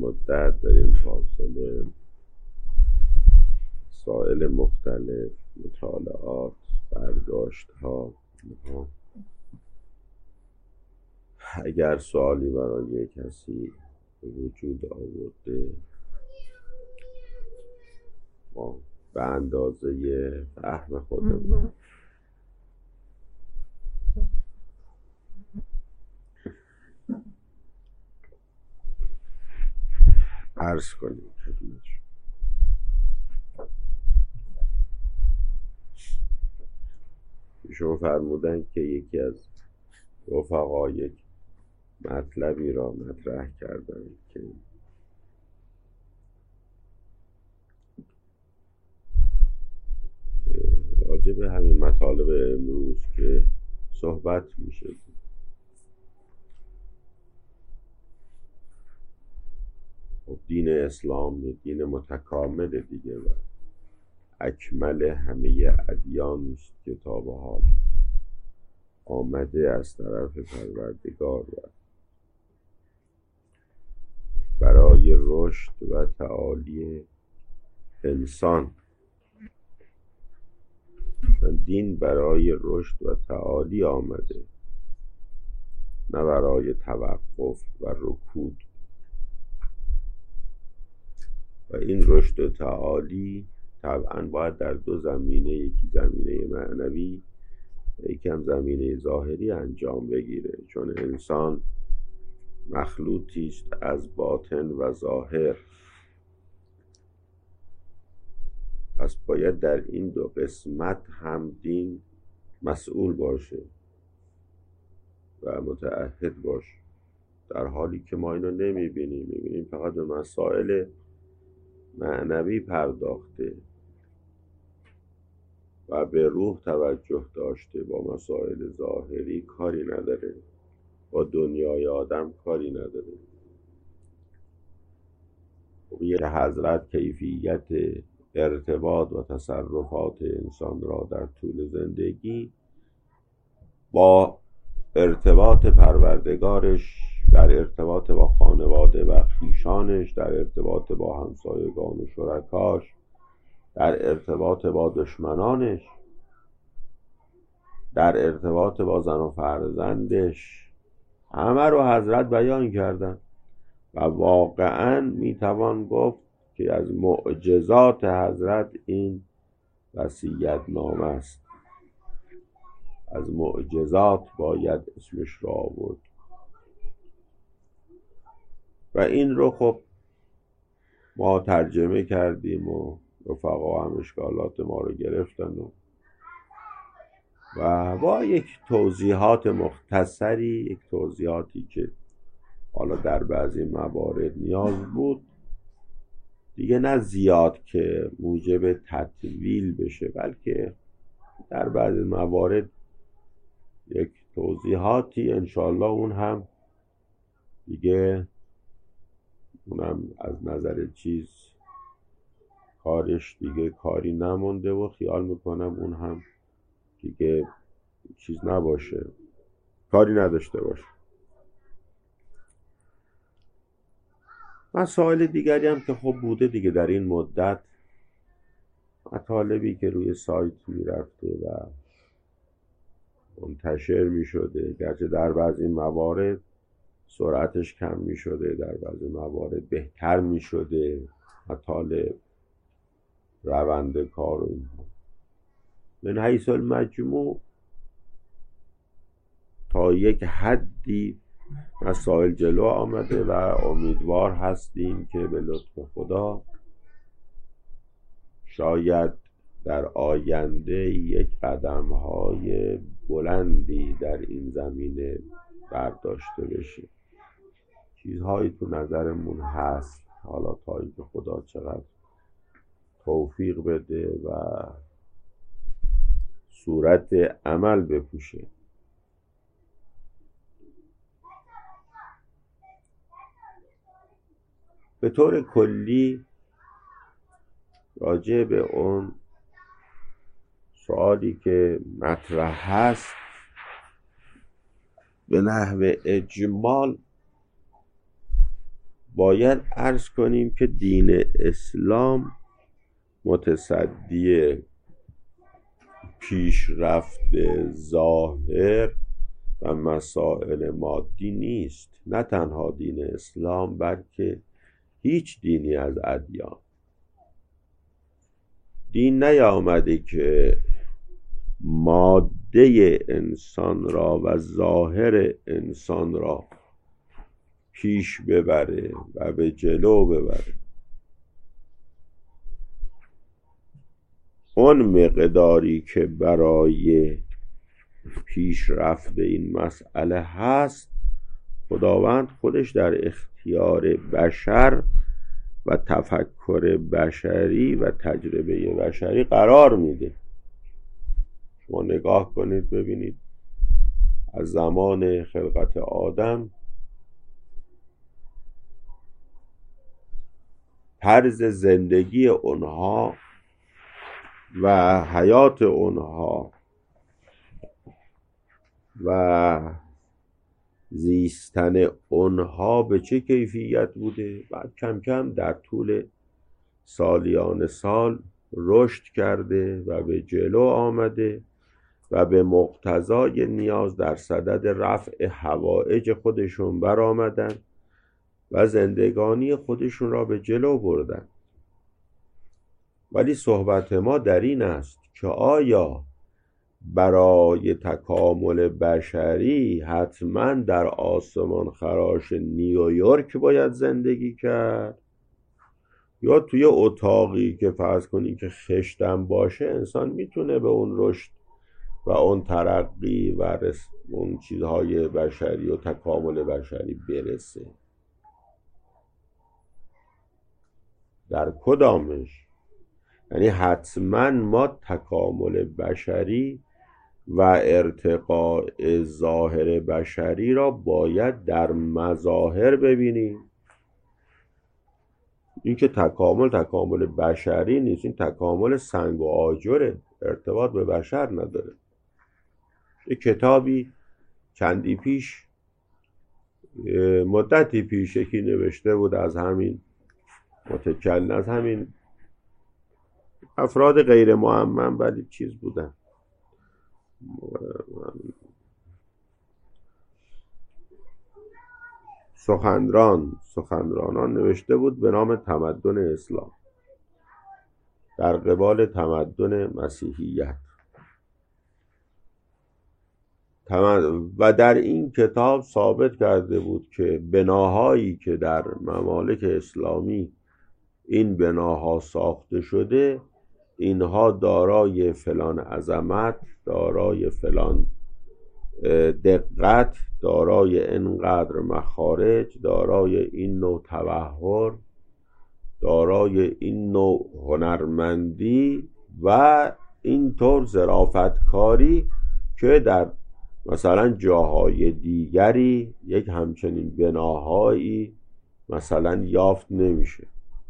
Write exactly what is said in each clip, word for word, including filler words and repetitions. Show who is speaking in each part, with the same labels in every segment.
Speaker 1: مدت در این فاصله مسائل مختلف، مطالعات، برداشت ها، اگر سوالی برای کسی وجود آورده ما به اندازه فهم خودمون عرض کنیم خدمتشون. ایشون فرمودن که یکی از رفقا یک مطلبی را مطرح کردن که راجع به همین مطالب امروز که صحبت میشه، خب دین اسلام دین متکامل دیگه و اکمل همه ادیان است که تا به حال آمده از طرف پروردگار و برای رشد و تعالی انسان. دین برای رشد و تعالی آمده، نه برای توقف و رکود. و این رشد و تعالی طبعا باید در دو زمینه، یکی زمینه معنوی و یکی هم زمینه ظاهری انجام بگیره، چون انسان مخلوطی است از باطن و ظاهر. پس باید در این دو قسمت هم دین مسئول باشه و متعهد باشه، در حالی که ما اینو نمیبینیم. میبینیم فقط به مسائل معنوی پرداخته و به روح توجه داشته، با مسائل ظاهری کاری نداره، با دنیای آدم کاری نداره. خب یه حضرت کیفیت ارتباط و تصرفات انسان را در طول زندگی با ارتباط پروردگارش، در ارتباط با خانواده و خویشانش، در ارتباط با همسایگان و شرکاش، در ارتباط با دشمنانش، در ارتباط با زن و فرزندش، همه رو حضرت بیان کردن. و واقعا میتوان گفت که از معجزات حضرت این وصیت نامه است. از معجزات باید اسمش را آورد. و این رو خب ما ترجمه کردیم و رفقا هم اشکالات ما رو گرفتن و و با یک توضیحات مختصری، یک توضیحاتی که حالا در بعضی موارد نیاز بود، دیگه نه زیاد که موجب تطویل بشه، بلکه در بعضی موارد یک توضیحاتی انشاءالله اون هم دیگه اونم از نظر چیز کارش دیگه کاری نمونده و خیال میکنم اون هم دیگه چیز نباشه، کاری نداشته باشه. مسائل دیگری هم که خب بوده دیگه در این مدت، مطالبی که روی سایت میرفته و منتشر میشده، گرچه در بعضی موارد سرعتش کم میشده، در بعضی موارد بهتر میشده مطالب، روند کار و اینها. من حیث المجموع تا یک حدی مسائل جلو آمده و امیدوار هستیم که به لطف خدا شاید در آینده یک قدم های بلندی در این زمینه برداشته بشه. چیزهایی تو نظرمون هست، حالا تا اینکه خدا چقدر توفیق بده و صورت عمل بپوشه. به طور کلی راجع به اون سوالی که مطرح هست به نحو اجمال باید عرض کنیم که دین اسلام متصدی پیشرفت ظاهر و مسائل مادی نیست. نه تنها دین اسلام بلکه هیچ دینی از ادیان. دین نیامده که ماده انسان را و ظاهر انسان را پیش ببره و به جلو ببره. اون مقداری که برای پیشرفت این مسئله هست خداوند خودش در اختیار بشر و تفکر بشری و تجربه بشری قرار میده. شما نگاه کنید ببینید از زمان خلقت آدم طرز زندگی اونها و حیات اونها و زیستن اونها به چه کیفیت بوده. بعد کم کم در طول سالیان سال رشد کرده و به جلو آمده و به مقتضای نیاز در صدد رفع حوائج خودشون برآمدن و زندگانی خودشون را به جلو بردن. ولی صحبت ما در این است که آیا برای تکامل بشری حتما در آسمان خراش نیویورک باید زندگی کرد، یا توی اتاقی که فرض کنی که خشتم باشه انسان میتونه به اون رشد و اون ترقی و رس... اون چیزهای بشری و تکامل بشری برسه؟ در کدامش؟ یعنی حتما ما تکامل بشری و ارتقاء ظاهر بشری را باید در مظاهر ببینیم. این که تکامل تکامل بشری نیست، این تکامل سنگ و آجره، ارتباط به بشر نداره. یک کتابی چندی پیش مدتی پیش یکی نوشته بود از همین متکلم، از همین افراد غیر معمم ولی چیز بودن، سخنران سخنرانان نوشته بود به نام تمدن اسلام در قبال تمدن مسیحیت. و در این کتاب ثابت کرده بود که بناهایی که در ممالک اسلامی این بناها ساخته شده اینها دارای فلان عظمت، دارای فلان دقت، دارای اینقدر مخارج، دارای این نوع تبحر، دارای این نوع هنرمندی و اینطور ظرافتکاری که در مثلا جاهای دیگری یک همچنین بناهایی مثلا یافت نمیشه.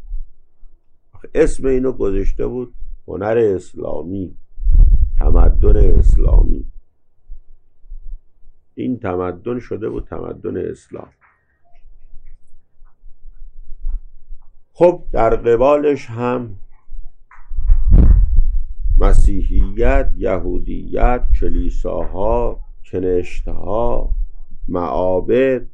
Speaker 1: اسم اینو گذاشته بود هنر اسلامی، تمدن اسلامی. این تمدن شده بود تمدن اسلام. خب در قبالش هم مسیحیت، یهودیت، کلیساها، کنشتها، معابد،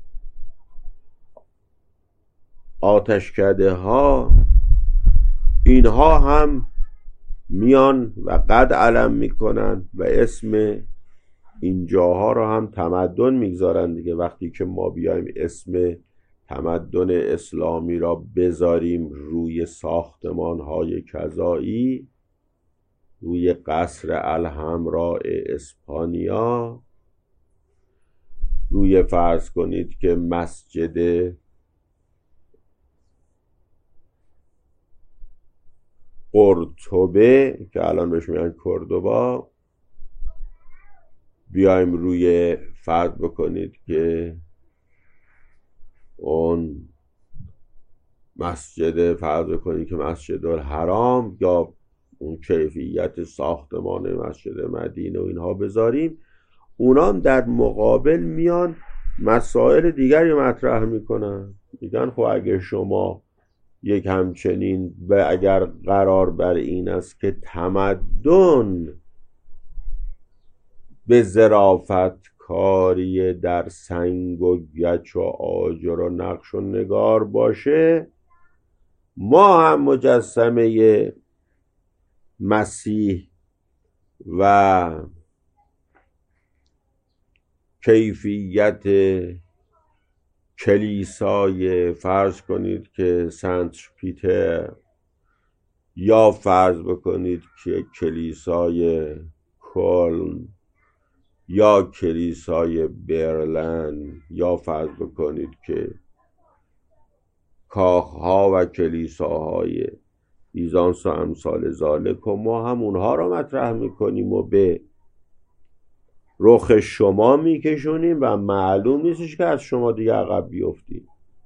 Speaker 1: آتشکده ها، اینها هم میان و قد علم میکنن و اسم این جاها رو هم تمدن میگذارن دیگه. وقتی که ما بیایم اسم تمدن اسلامی را بذاریم روی ساختمان های کذایی، روی قصر الحمراء اسپانیا، روی فرض کنید که مسجد قرطبه که الان بهش میگن کردوبا، بیایم روی فرض بکنید که اون مسجد فرض بکنید که مسجد الحرام یا اون کیفیت ساختمان مسجد مدینه و اینها بذاریم، اونام در مقابل میان مسائل دیگری مطرح میکنن. میگن خب اگه شما یک همچنین و اگر قرار بر این است که تمدن به ظرافت کاری در سنگ و گچ و آجر و نقش و نگار باشه، ما هم مجسمه مسیح و کیفیت کلیسای فرض کنید که سنت پیتر، یا فرض بکنید که کلیسای کلن، یا کلیسای برلن، یا فرض بکنید که کاخها و کلیساهای بیزانس و امثال ذالک، و ما هم اونها رو مطرح میکنیم و به رخ شما میکشونیم و معلوم نیستش که از شما دیگه عقب بیفتیم.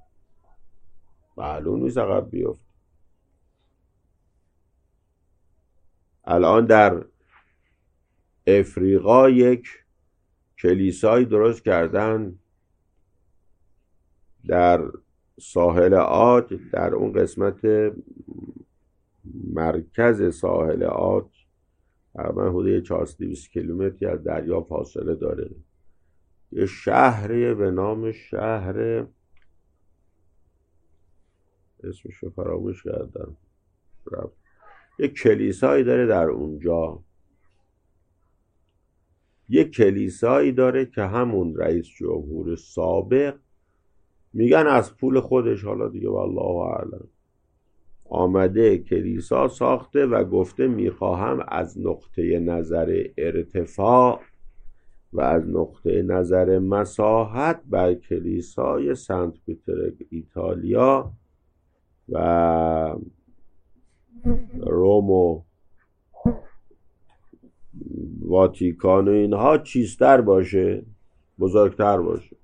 Speaker 1: معلوم نیست عقب بیفتیم. الان در افریقا یک کلیسایی درست کردن در ساحل عاج، در اون قسمت مرکز ساحل عاج، تقریبا حدود چهارصد دویست کیلومتری از دریا فاصله داره. یه شهری به نام شهر، اسمشو فراموش کردم، یه کلیسایی داره در اونجا. یه کلیسایی داره که همون رئیس جمهور سابق میگن از پول خودش، حالا دیگه والله اعلم، آمده کلیسا ساخته و گفته میخواهم از نقطه نظر ارتفاع و از نقطه نظر مساحت بر کلیسای سنت پیتر ایتالیا و روم و واتیکان و اینها چیزتر باشه، بزرگتر باشه.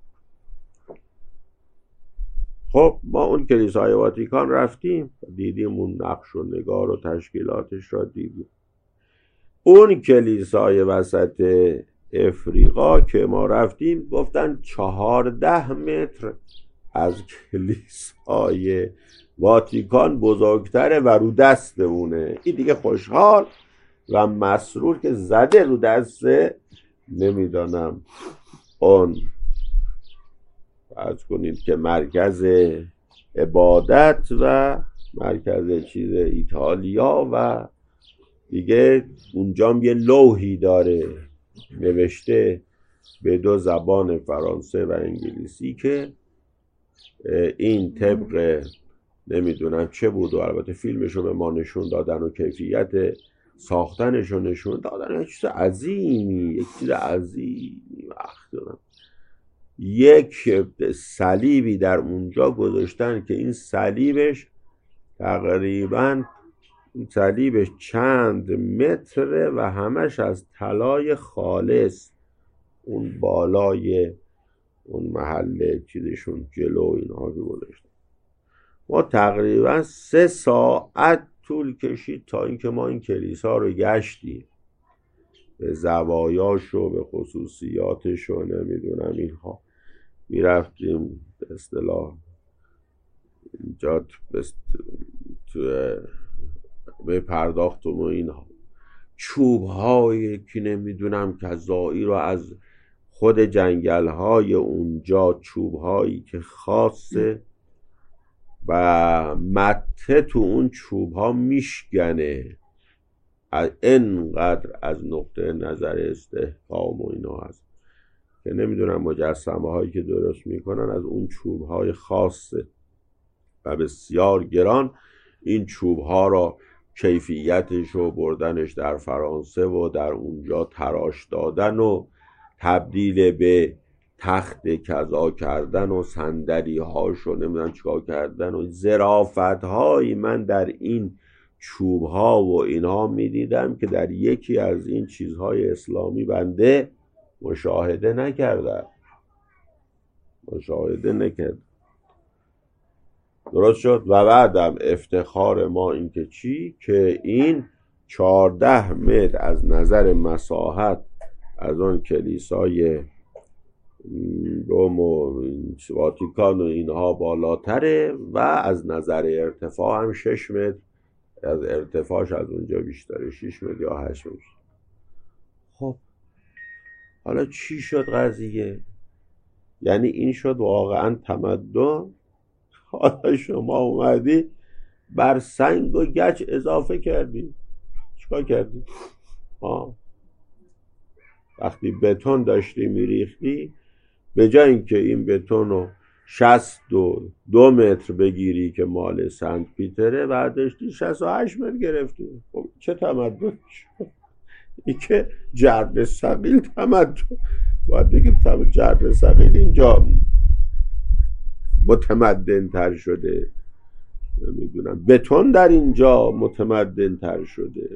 Speaker 1: خب ما اون کلیسای واتیکان رفتیم، دیدیم اون نقش و نگار و تشکیلاتش را دیدیم. اون کلیسای وسط افریقا که ما رفتیم گفتن چهارده متر از کلیسای واتیکان بزرگتره و رو دست اونه. این دیگه خوشحال و مسرور که زده رو دست، نمیدانم اون فرض کنید که مرکز عبادت و مرکز چیز ایتالیا، و دیگه اونجا یه لوحی داره نوشته به دو زبان فرانسه و انگلیسی که این طبق نمیدونم چه بود، و البته فیلمشو به ما نشون دادن و کیفیت ساختنشو نشون دادن. یک چیز عظیمی، یک چیز عظیمی وقت دارم. یک صلیبی در اونجا گذاشتن که این صلیبش تقریبا صلیبش چند متره و همش از طلای خالص. اون بالای اون محل چیزشون جلو اینها که گذاشتن. ما تقریبا سه ساعت طول کشید تا اینکه ما این کلیسا رو گشتیم، به زوایاش و به خصوصیاتش و نمیدونم اینها میرفتیم. به اصطلاح اینجا تو به پرداختم و اینها چوب هایی که نمیدونم کذایی رو از خود جنگل های اونجا، چوب هایی که خاصه و مته تو اون چوب ها میشکنه، اینقدر از نقطه نظر استحکام و اینا هست که نمیدونم مجسمه هایی که درست میکنن از اون چوب های خاصه و بسیار گران. این چوب ها را کیفیتش رو بردنش در فرانسه و در اونجا تراش دادن و تبدیل به تخت کذا کردن و صندلی هاشو نمیدونم چیکار کردن و ظرافت هایی من در این چوب ها و اینها میدیدم که در یکی از این چیزهای اسلامی بنده مشاهده نکردم مشاهده نکردم درست شد. و بعدم افتخار ما این که چی؟ که این چهارده متر از نظر مساحت از اون کلیسای روم و واتیکان و اینها بالاتره و از نظر ارتفاع هم شش متر از ارتفاعش از اونجا بیشتره، شش متر یا هشت متر. خب حالا چی شد قضیه؟ یعنی این شد واقعا تمدن. حالا شما اومدی بر سنگ و گچ اضافه کردی. چیکار کردی؟ آه. وقتی بتون داشتی میریختی، به جای اینکه این بتون رو شصت و دو متر بگیری که مال سنت پیتره، برداشتی شصت و هشت متر گرفتی. خب چه تمدن شد؟ این که جرد ثقیل تمدن. باید بگیم جرد ثقیل اینجا متمدن تر شده، نمیدونم بتون در اینجا متمدن تر شده،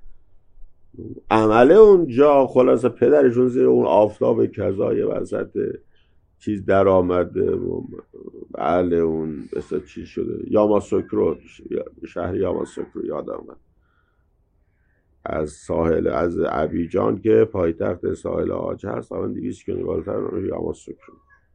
Speaker 1: عمله اونجا خلاصه پدرشون زیر اون آفتاب کذای وسط چیز در آمده. بله اون مثلا چیز شده یاماسوکرو، شهر یاماسوکرو یاد آمد، از ساحل از ابیجان که پایتخت ساحل آج هست تا دویست کیلومتر بالاتر یاماسوکرو.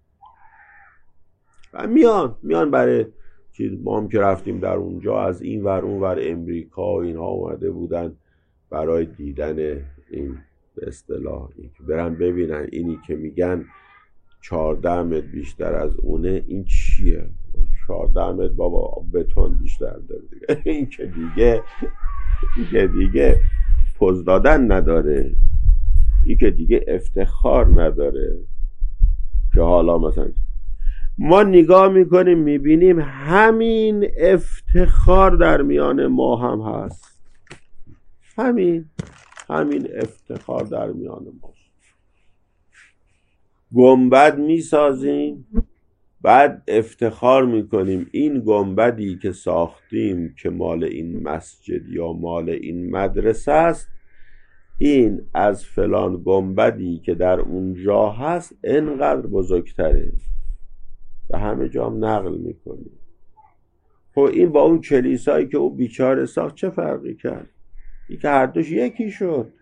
Speaker 1: و میان میان برای چیز. ما هم که رفتیم در اونجا از این ور اون ور امریکا و اینها اومده بودن برای دیدن این به اصطلاح برن ببینن اینی که میگن چهارده متر بیشتر از اونه، این چیه؟ چهارده متر بابا بتون بیشتر داره دیگه. این که دیگه دیگه دیگه پوز دادن نداره، این که دیگه افتخار نداره. که حالا مثلا ما نگاه میکنیم میبینیم همین افتخار در میان ما هم هست، همین همین افتخار در میان ماست. گنبد میسازیم، بعد افتخار میکنیم این گنبدی که ساختیم که مال این مسجد یا مال این مدرسه است، این از فلان گنبدی که در اونجا هست انقدر بزرگتره و همه جا هم نقل میکنیم. خب این با اون کلیسایی که اون بیچاره ساخت چه فرقی کرد؟ این که هر دوش یکی شد،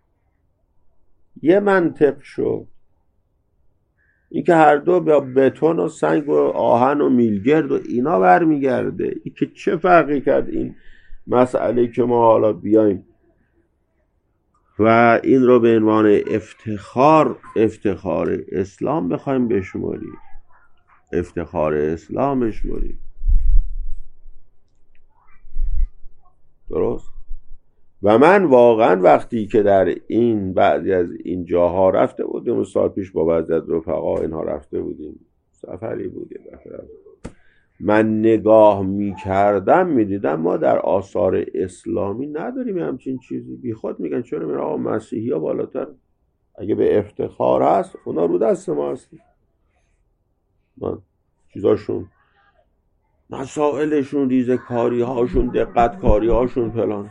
Speaker 1: یه منطق شد. این که هر دو با بتون و سنگ و آهن و میلگرد و اینا برمیگرده. این که چه فرقی کرد این مسئله که ما حالا بیایم و این رو به عنوان افتخار افتخار اسلام بخوایم بشماریم، افتخار اسلام بشماریم. درست؟ و من واقعا وقتی که در این بعضی از این جاها رفته بودیم، اون سال پیش با بعضی از رفقا اینها رفته بودیم، سفری بود، من نگاه می کردم می دیدم ما در آثار اسلامی نداریم همچین چیزی. بی خود میگن چرا میگن آقا مسیحی ها بالاتر، اگه به افتخار هست اونا رو دست ما هستی. من چیزاشون مسائلشون ریزه کاری هاشون دقت کاری هاشون فلان.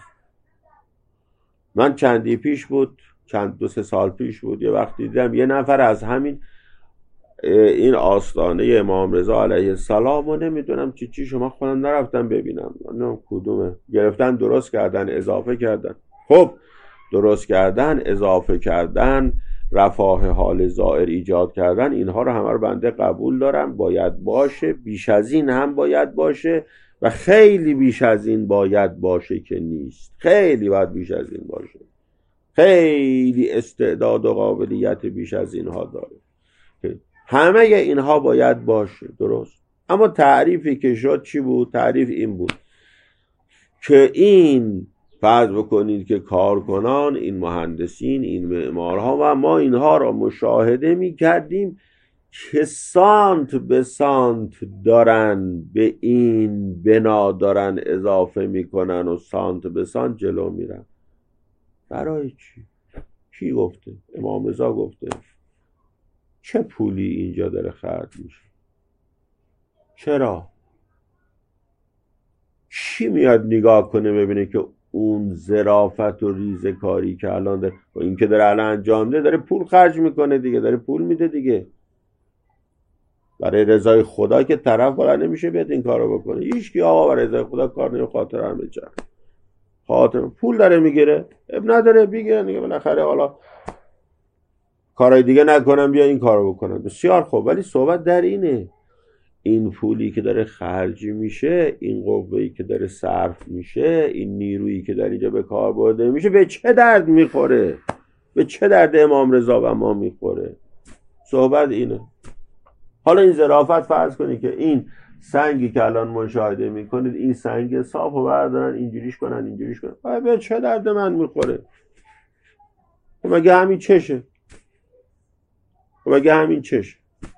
Speaker 1: من چندی پیش بود، چند دو سه سال پیش بود، یه وقتی دیدم یه نفر از همین این آستانه امام رضا علیه السلام و نمیدونم چی چی شما خودم نرفتم ببینم نه کدومه، گرفتن درست کردن اضافه کردن. خب درست کردن اضافه کردن رفاه حال زائر ایجاد کردن، اینها رو همه رو بنده قبول دارم، باید باشه، بیش از این هم باید باشه و خیلی بیش از این باید باشه که نیست، خیلی باید بیش از این باشه، خیلی استعداد و قابلیت بیش از اینها داره، همه اینها باید باشه. درست؟ اما تعریفی که شد چی بود؟ تعریف این بود که این فرض بکنید که کارکنان، این مهندسین، این معمارها و ما اینها را مشاهده می کردیم که سانت به سانت دارن به این بنا دارن اضافه میکنن و سانت به سانت جلو میرن. برای چی؟ کی گفته؟ امام رضا گفته. چه پولی اینجا داره خرج میشه؟ چرا؟ چی میاد نگاه کنه ببینه که اون ظرافت و ریزه کاری که الان داره و این که داره الان انجام ده داره پول خرج میکنه دیگه، داره پول میده دیگه. برای رضای خدا که طرف بالا نمیشه بیاد این کارو بکنه. هیچ کی آقا برای رضای خدا کار نمی خاطر هم بچن. خاطر پول داره میگیره، اب نداره بگیره دیگه، بالاخره حالا کارهای دیگه نکنم بیا این کارو بکنم. بسیار خوب، ولی صحبت در اینه این پولی که داره خرج میشه، این قوه‌ای که داره صرف میشه، این نیرویی که در اینجا به کار برده میشه به چه درد میخوره؟ به چه درد امام رضا و ما میخوره؟ صحبت اینه. حالا این ظرافت فرض کنی که این سنگی که الان مشاهده میکنید، این سنگ صاف رو بردارن اینجوریش کنن اینجوریش کنن، به چه درد من میخوره؟ مگه همین چشه؟ مگه همین چشه؟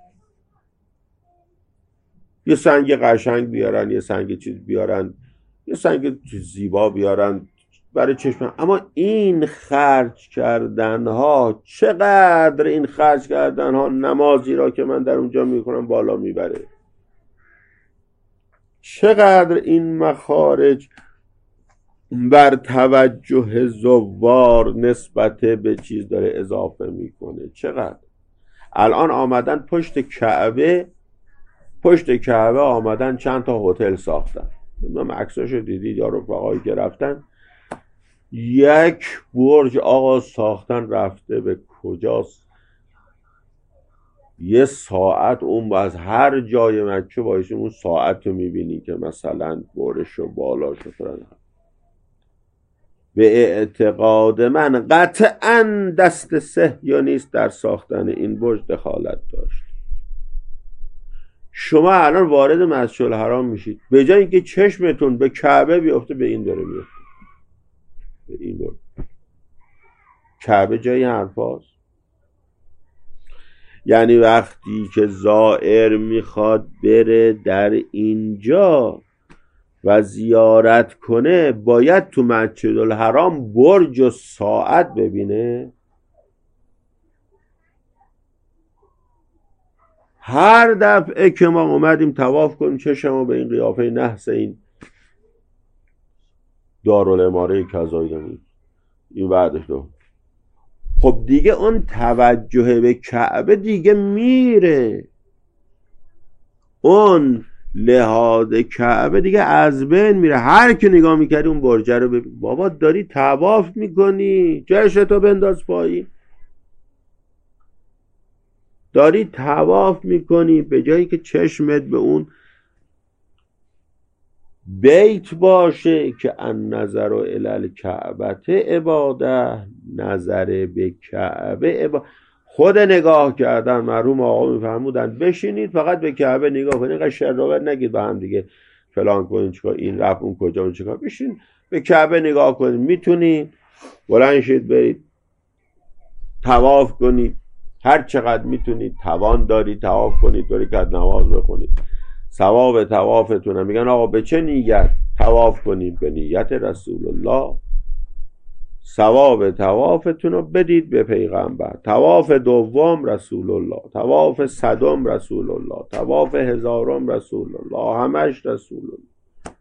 Speaker 1: یه سنگ قشنگ بیارن، یه سنگ چیز بیارن، یه سنگ زیبا بیارن برای چشم. اما این خرج کردن ها، چقدر این خرج کردن ها نمازی را که من در اونجا میکنم بالا میبره، چقدر این مخارج بر توجه زوار نسبت به چیز داره اضافه میکنه. چقدر الان آمدن پشت کعبه، پشت کعبه آمدن چند تا هتل ساختن. من عکساشو دیدید یا رفقایی که رفتن، یک برج آقا ساختن رفته به کجاست؟ یه ساعت اون از هر جای مکه بایشیم اون ساعت رو میبینی که مثلا برش و بالاش و فرن. به اعتقاد من قطعا دست صهیونیست در ساختن این برج دخالت داشت. شما الان وارد مسجد الحرام میشید، به جای اینکه چشمتون به کعبه بیفته به این داره بیفته، به این برج. کعبه جای حرفاست؟ یعنی وقتی که زائر میخواد بره در اینجا و زیارت کنه باید تو مسجد الحرام برج و ساعت ببینه؟ هر دفعه که ما اومدیم طواف کنیم چشمو به این قیافه نحس این دارالعماره کذایی داریم این بعدش دو، خب دیگه اون توجه به کعبه دیگه میره، اون لحاظ کعبه دیگه از بین میره. هر که نگاه میکردی اون برجه رو ببین. بابا داری طواف میکنی، چشتو بنداز پایین، داری طواف میکنی، به جایی که چشمت به اون بیت باشه که ان نظر الی الکعبه عباده، نظر به کعبه عباده. خود نگاه کردن مرحوم آقا میفرمودن بشینید فقط به کعبه نگاه کنید، اینقدر شرابت نگید با هم دیگه فلان کنید چیکار این رفت اون کجا اون چیکار، بشین به کعبه نگاه کنید. میتونید بلند شید برید طواف کنید، هر چقدر میتونید توان دارید طواف کنید، دو رکعت نماز بخونید، ثواب طوافتون. میگن آقا به چه نیت طواف کنید؟ به نیت رسول الله. ثواب طوافتون رو بدید به پیغمبر. طواف دوم رسول الله، طواف صدم رسول الله، طواف هزارم رسول الله، همش رسول الله.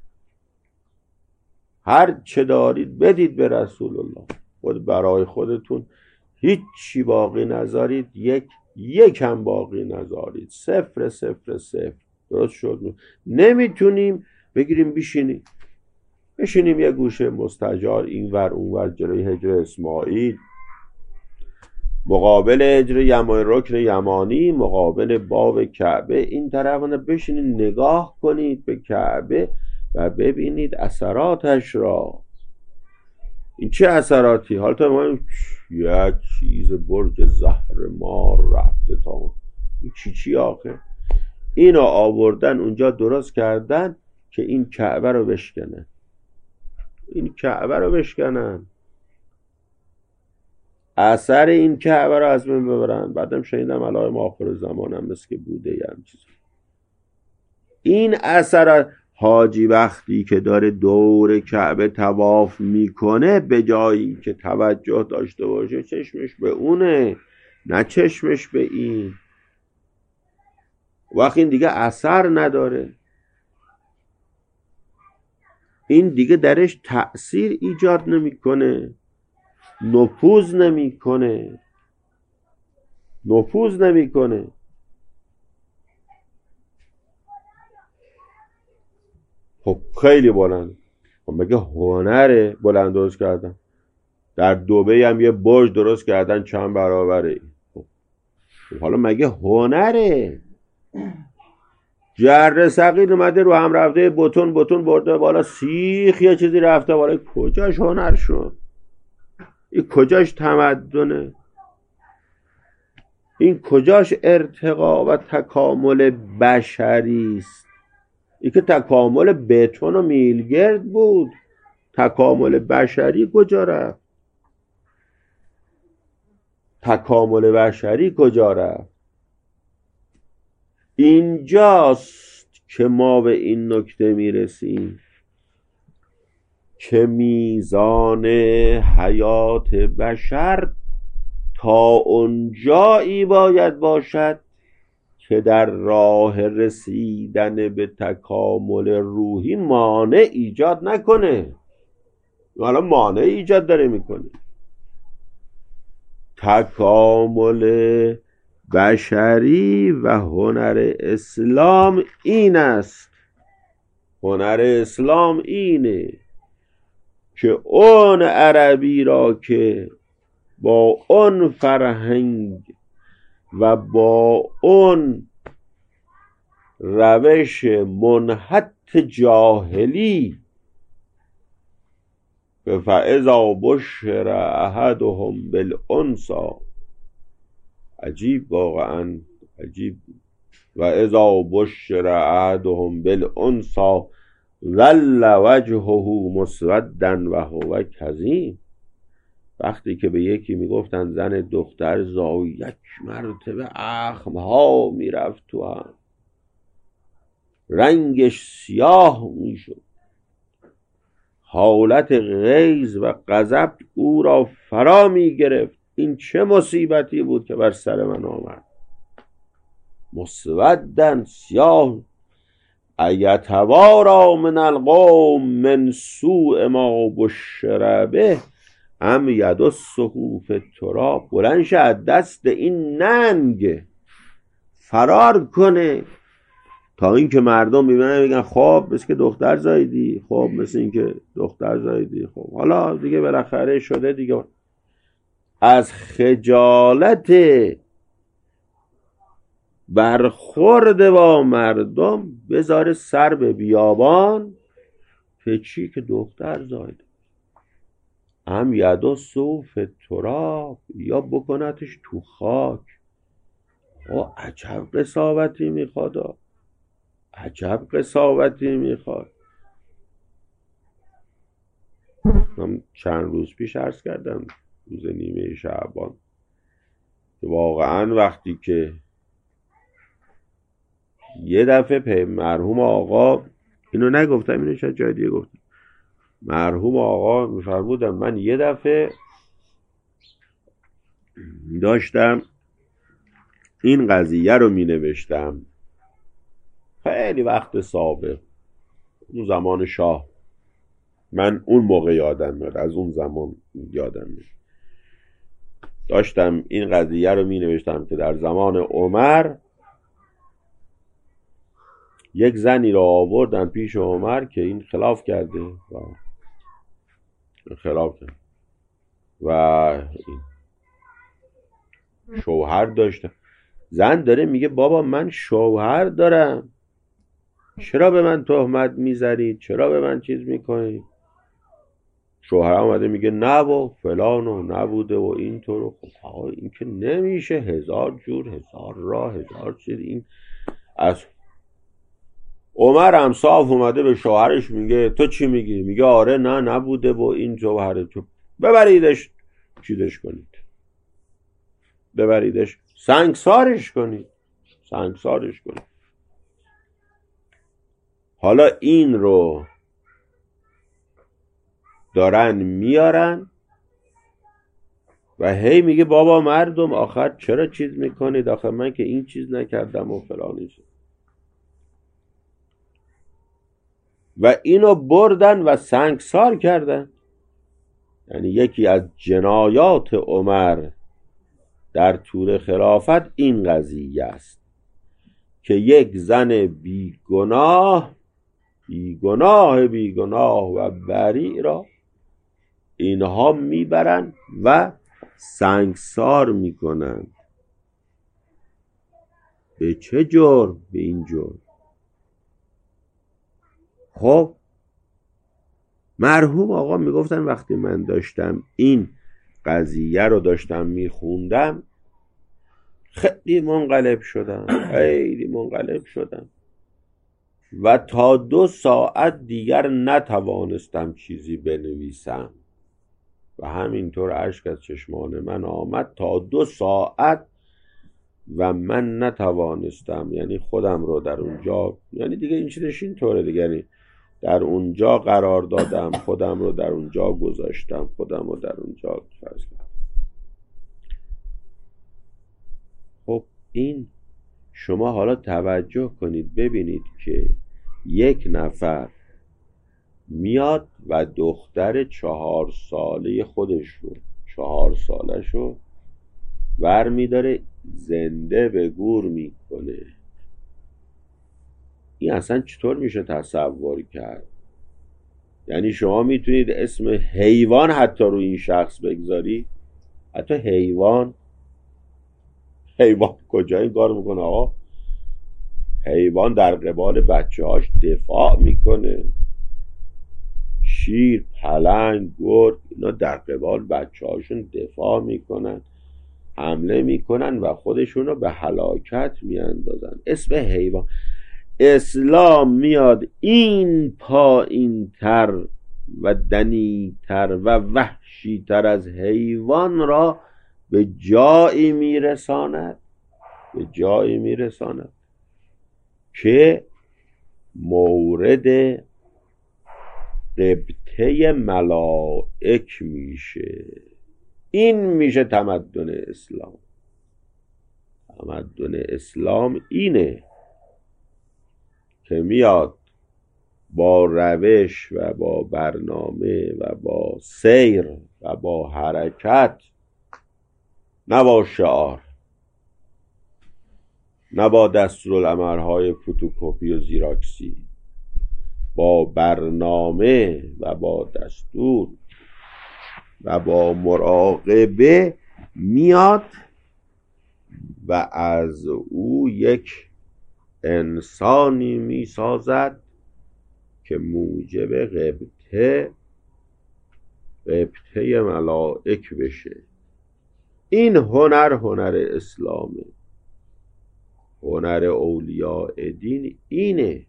Speaker 1: هر چه دارید بدید به رسول الله. خود برای خودتون هیچی باقی نذارید، یک یک هم باقی نذارید، صفر صفر صفر. درست شد؟ نمیتونیم بگیریم بشینیم بشینیم یه گوشه مستجار اینور اونور جلوی حجر اسماعیل، مقابل حجر یمان رکن یمانی، مقابل باب کعبه، این طرفانه بشینید نگاه کنید به کعبه و ببینید اثراتش را. این چه اثراتی؟ حالا تا ما یک چیز برج زهر مار رفته تا این چی چی آخه؟ اینو آوردن اونجا درست کردن که این کعبه رو بشکنن، این کعبه رو بشکنن، اثر این کعبه رو از بین ببرن. بعدم شنیدم علائم آخر زمان هم مثل که بوده یه هم چیز. این اثر حاجی وقتی که داره دور کعبه طواف میکنه به جایی که توجه داشته باشه چشمش به اونه نه چشمش به این، وقتی این دیگه اثر نداره، این دیگه درش تأثیر ایجاد نمیکنه، نفوذ نمیکنه، نفوذ نمیکنه. خب خیلی بلند. خب مگه هنره بلند درست کردن؟ در دبی هم یه برج درست کردن چند برابره. خب حالا مگه هنره؟ جره ثقیل اومده رو هم رفته بتون بتون برده بالا، سیخ یه چیزی رفته بالا، کجاش هنر شد؟ این کجاش تمدنه؟ این کجاش ارتقا و تکامل بشری است؟ این که تکامل بتون و میلگرد بود، تکامل بشری کجا رفت؟ تکامل بشری کجا رفت؟ اینجاست که ما به این نکته میرسیم که میزان حیات بشر تا اونجایی باید باشد که در راه رسیدن به تکامل روحی مانع ایجاد نکنه. حالا مانع ایجاد داره میکنه. تکامل بشری و هنر اسلام این است. هنر اسلام اینه که اون عربی را که با اون فرهنگ و با اون روش منحط جاهلی فاذا بشر احدهم بالانثی، عجیب، واقعا عجیب، و اذا بشر احدهم بالانثی ظل وجهه مسودا و هو کظیم. وقتی که به یکی میگفتن زن دختر زا، یک مرتبه اخمها میرفت تو هم، رنگش سیاه میشد، حالت غیظ و غضب او را فرا میگرفت. این چه مصیبتی بود که بر سر من آمد؟ مسودن، سیاه. ایتوارا من القوم من سوء ما بشر به ام یدسه فی التراب. بلند شه از دست این ننگ فرار کنه، تا اینکه مردم میبینن میگن خب مثل که دختر زایدی، خب مثل این که دختر زایدی، خب حالا دیگه بالاخره شده دیگه. از خجالت برخورد با مردم بذاره سر به بیابان که چی که دختر زایده، هم یدسه فی التراب، یا بکنتش تو خاک. او عجب قساوتی میخواد، عجب قساوتی میخواد. من چند روز پیش عرض کردم، روز نیمه شعبان، که واقعا وقتی که یه دفعه پی مرحوم آقا، اینو نگفتم، اینو شاید جای دیگه گفتم، مرحوم آقا میفرمودن من یه دفعه داشتم این قضیه رو می نوشتم، خیلی وقت سابق، اون زمان شاه، من اون موقع یادم میاد، از اون زمان یادم میاد، داشتم این قضیه رو می نوشتم که در زمان عمر یک زنی رو آوردن پیش عمر که این خلاف کرده و خلاف کرده و شوهر داشته. زن داره میگه بابا من شوهر دارم، چرا به من تهمت میذارید، چرا به من چیز میکنید؟ شوهر اومده میگه نه و فلان و نبوده و اینطور. خب آقا این که نمیشه، هزار جور، هزار راه، هزار چیز. این از عمر هم صاف اومده به شوهرش میگه تو چی میگی؟ میگه آره نه نبوده و این جوهره، تو ببریدش چیزش کنید، ببریدش سنگسارش کنید، سنگسارش کنید. حالا این رو دارن میارن و هی میگه بابا مردم آخر چرا چیز میکنید، آخر من که این چیز نکردم و فلانی شد. و اینو بردن و سنگسار کردن. یعنی یکی از جنایات عمر در طول خلافت این قضیه است که یک زن بیگناه بیگناه بیگناه و بری را اینها میبرن و سنگسار میکنن. به چه جرم؟ به این جرم. خب مرحوم آقا میگفتن وقتی من داشتم این قضیه رو داشتم میخوندم خیلی منقلب شدم، خیلی منقلب شدم و تا دو ساعت دیگر نتوانستم چیزی بنویسم و همینطور اشک از چشمان من آمد تا دو ساعت و من نتوانستم، یعنی خودم رو در اونجا، یعنی دیگه این چیزش اینطوره دیگه، یعنی در اونجا قرار دادم، خودم رو در اونجا گذاشتم، خودم رو در اونجا فرض کردم. خب این شما حالا توجه کنید ببینید که یک نفر میاد و دختر چهار ساله خودش رو چهار سالش رو ور میداره زنده به گور میکنه. این اصلا چطور میشه تصور کرد؟ یعنی شما میتونید اسم حیوان حتی رو این شخص بگذاری؟ حتی حیوان حیوان کجا این کار میکنه آقا؟ حیوان در قبال بچه هاش دفاع میکنه، شیر، پلنگ، گرگ اینا در قبال بچه هاشون دفاع میکنن، حمله میکنن و خودشون رو به هلاکت میاندازن. اسم حیوان. اسلام میاد این پایین تر و دنی تر و وحشی تر از حیوان را به جایی میرساند به جایی میرساند که مورد غبطه ملائک میشه. این میشه تمدن اسلام. تمدن اسلام اینه که میاد با روش و با برنامه و با سیر و با حرکت، نه با شعار، نه با دستورالعمل‌های فتوکپی و زیراکسی، با برنامه و با دستور و با مراقبه میاد و از او یک انسانی میسازد که موجب غبطه غبطه ملائک بشه. این هنر هنر اسلامه، هنر اولیاء دین اینه.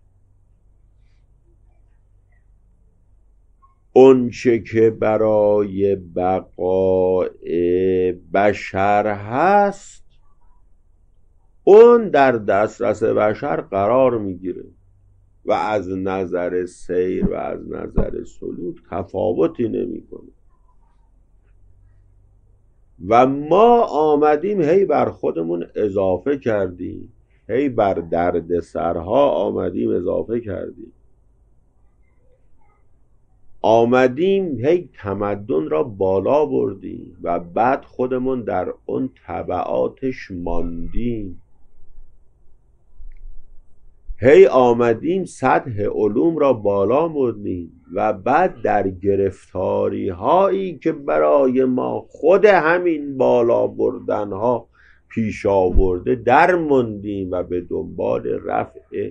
Speaker 1: اونچه که برای بقاء بشر هست اون در دسترس بشر قرار میگیره و از نظر سیر و از نظر سلوک تفاوتی نمیکنه و ما آمدیم هی بر خودمون اضافه کردیم، هی بر درد سرها آمدیم اضافه کردیم، آمدیم هی تمدن را بالا بردیم و بعد خودمون در اون تبعاتش ماندیم. هی آمدیم سطح علوم را بالا بردیم و بعد در گرفتاری هایی که برای ما خود همین بالا بردن ها پیش آورده در موندیم و به دنبال رفع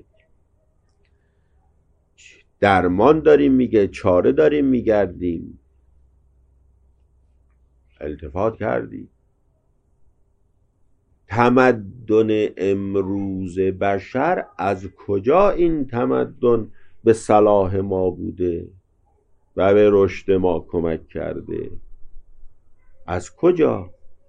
Speaker 1: درمان داریم میگه چاره داریم میگردیم. التفات کردیم. تمدن امروز بشر از کجا این تمدن به صلاح ما بوده و به رشد ما کمک کرده؟ از کجا؟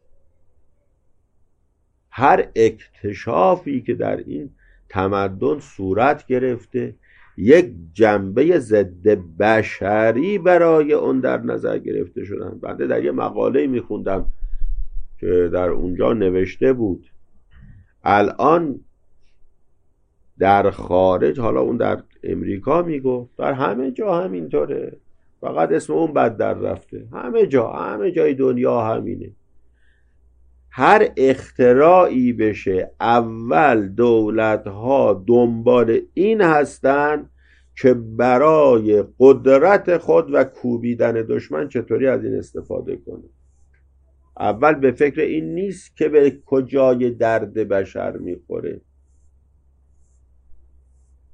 Speaker 1: هر اکتشافی که در این تمدن صورت گرفته یک جنبه ضد بشری برای اون در نظر گرفته شدن. بنده در یه مقاله میخوندم که در اونجا نوشته بود الان در خارج، حالا اون در امریکا میگفت، در همه جا همینطوره، فقط اسم اون بد در رفته، همه جا همه جای دنیا همینه. هر اختراعی بشه اول دولت ها دنبال این هستن که برای قدرت خود و کوبیدن دشمن چطوری از این استفاده کنه. اول به فکر این نیست که به کجای درد بشر میخوره.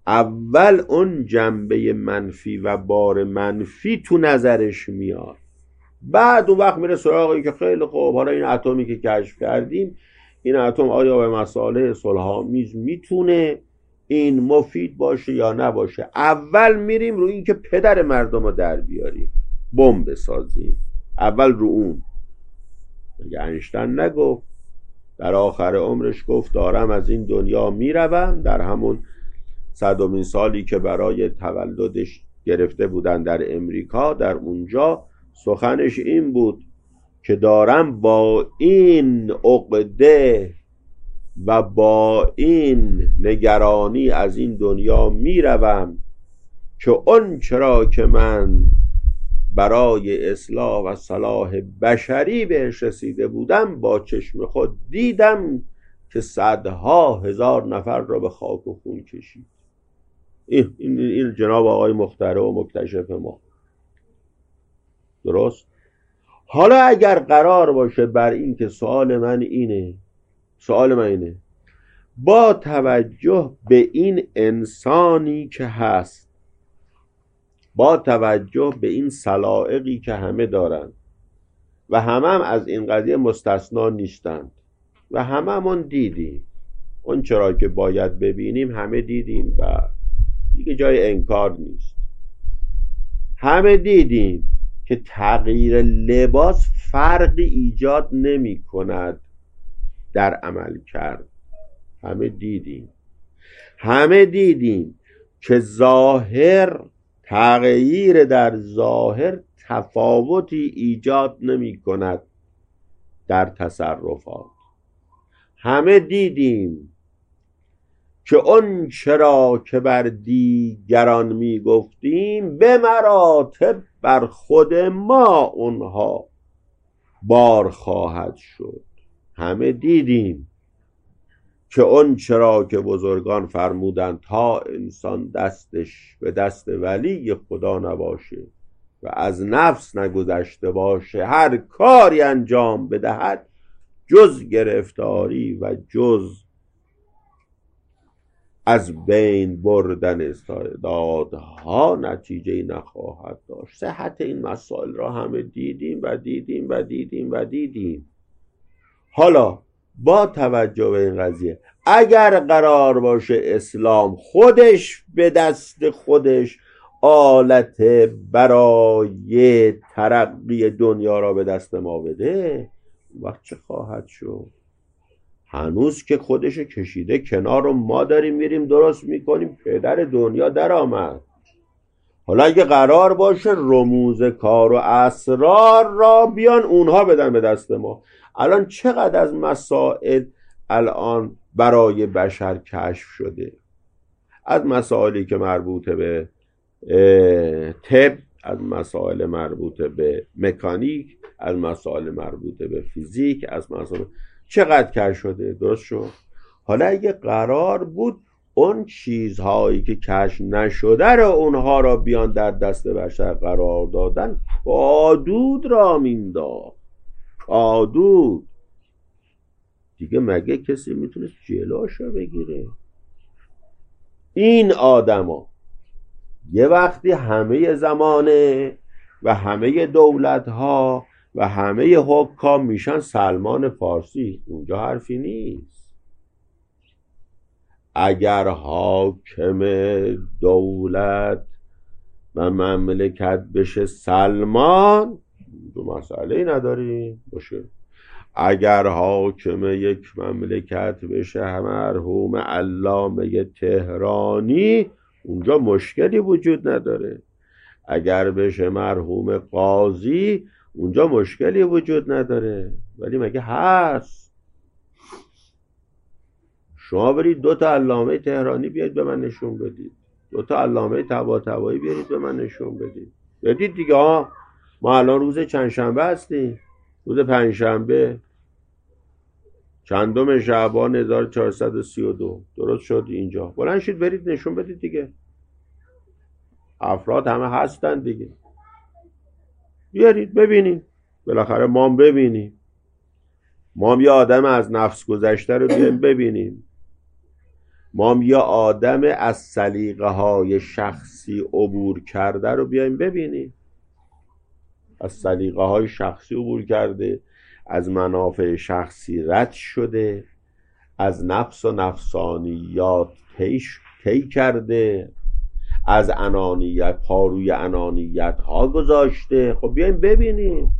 Speaker 1: اول اون جنبه منفی و بار منفی تو نظرش میاد، بعد اون وقت میره سراغ این که خیلی خوب حالا این اتمی که کشف کردیم، این اتم آیا به مصالح صلح‌آمیز میتونه این مفید باشه یا نباشه. اول میریم رو این که پدر مردم رو در بیاریم، بمب بسازیم. اول رو اون. مگه انشتن نگفت در آخر عمرش گفت دارم از این دنیا میروم؟ در همون صدمین سالی که برای تولدش گرفته بودن در امریکا، در اونجا سخنش این بود که دارم با این عقده و با این نگرانی از این دنیا میروم که اون چرا که من برای اصلاح و صلاح بشری بهش رسیده بودم با چشم خود دیدم که صدها هزار نفر را به خاک و خون کشید. این, این, این جناب آقای مخترع و مکتشف ما. درست؟ حالا اگر قرار باشه بر این که سوال من اینه سوال من اینه با توجه به این انسانی که هست، با توجه به این سلائقی که همه دارن و همه هم از این قضیه مستثنا نیستند و همه همون دیدیم اون چرا که باید ببینیم، همه دیدیم و دیگه جای انکار نیست. همه دیدیم که تغییر لباس فرقی ایجاد نمی کند در عمل کرد. همه دیدیم همه دیدیم که ظاهر، تغییر در ظاهر تفاوتی ایجاد نمی کند در تصرفات. همه دیدیم که اون چرا که بر دیگران می گفتیم به مراتب بر خود ما اونها بار خواهد شد. همه دیدیم که اون چرا که بزرگان فرمودند تا انسان دستش به دست ولی خدا نباشه و از نفس نگذشته باشه هر کاری انجام بدهد جز گرفتاری و جز از بین بردن استعدادها نتیجه نخواهد داشت. صحت این مسائل را همه دیدیم و دیدیم و دیدیم و دیدیم. حالا با توجه به این قضیه اگر قرار باشه اسلام خودش به دست خودش آلت برای ترقی دنیا را به دست ما بده، وقت چه خواهد شد؟ هنوز که خودش کشیده کنار و ما داریم میریم درست میکنیم، پدر دنیا در آمد. حالا اگه قرار باشه رموز کار و اسرار را بیان اونها بدن به دست ما، الان چقدر از مسائل الان برای بشر کشف شده، از مسائلی که مربوط به طب، از مسائل مربوط به مکانیک، از مسائل مربوط به فیزیک، از مسائل چقدر کشف شده. درست شد؟ حالا اگه قرار بود اون چیزهایی که کشف نشده رو اونها را بیان در دست بشر قرار دادن، کادود را مینداخت. کادود دیگه مگه کسی میتونه جلوشو بگیره؟ این آدما یه وقتی همه زمانه و همه دولت ها و همه حکام میشن سلمان فارسی. اونجا حرفی نیست. اگر حاکم دولت و مملکت بشه سلمان، دو مسئله نداریم باشه. اگر حاکم یک مملکت بشه مرحوم علامه تهرانی، اونجا مشکلی وجود نداره. اگر بشه مرحوم قاضی، اونجا مشکلی وجود نداره. ولی مگه هست؟ شما برید دو تا علامه تهرانی بیاید به من نشون بدید، دو تا علامه طباطبایی بیارید به من نشون بدید. بدید دیگه. ها ما الان روز چند شنبه هستیم؟ روز پنج شنبه چندم شعبان هزار و چهارصد و سی و دو. درست شد؟ اینجا بلند شید برید نشون بدید دیگه. افراد همه هستن دیگه، بیارید ببینیم. بالاخره ما هم ببینیم، ما هم یه آدم از نفس گذشته رو بیاریم ببینیم. ما هم یه آدم از سلیقه های شخصی عبور کرده رو بیایم ببینیم، از سلیقه های شخصی عبور کرده، از منافع شخصی رد شده، از نفس و نفسانیات طی کرده، از انانیت پاروی انانیت ها گذاشته. خب بیایم ببینیم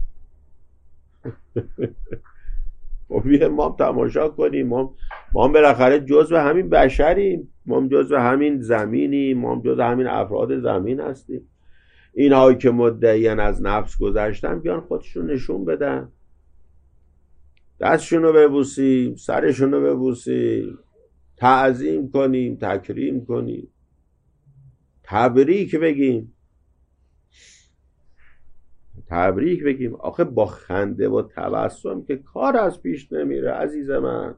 Speaker 1: خب بیایم ما هم تماشا کنیم. ما ما هم بالاخره جزو همین بشریم، ما هم جزو همین زمینیم، ما هم جزو همین افراد زمین هستیم. این هایی که مدعیان از نفس گذشتن بیان خودشون نشون بدن، دستشون رو ببوسیم، سرشون رو ببوسیم، تعظیم کنیم، تکریم کنیم، تبریک بگیم، تبریک بگیم. آخه با خنده و تبسم که کار از پیش نمیره عزیز من.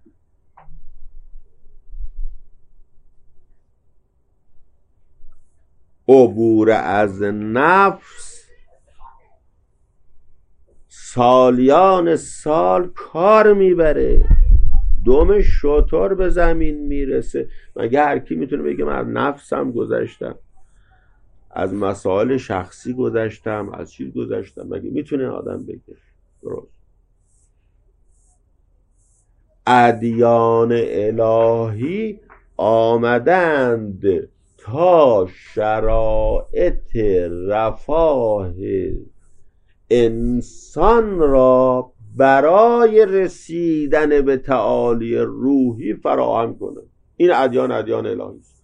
Speaker 1: عبور از نفس سالیان سال کار میبره، دم شتر به زمین میرسه. مگه هر کی میتونه بگه من از نفسم گذشتم، از مسائل شخصی گذشتم، از چیز گذشتم؟ مگه میتونه آدم بگه؟ درست. ادیان الهی آمدند تا شرایط رفاه انسان را برای رسیدن به تعالی روحی فراهم کنه. این ادیان ادیان الهی است.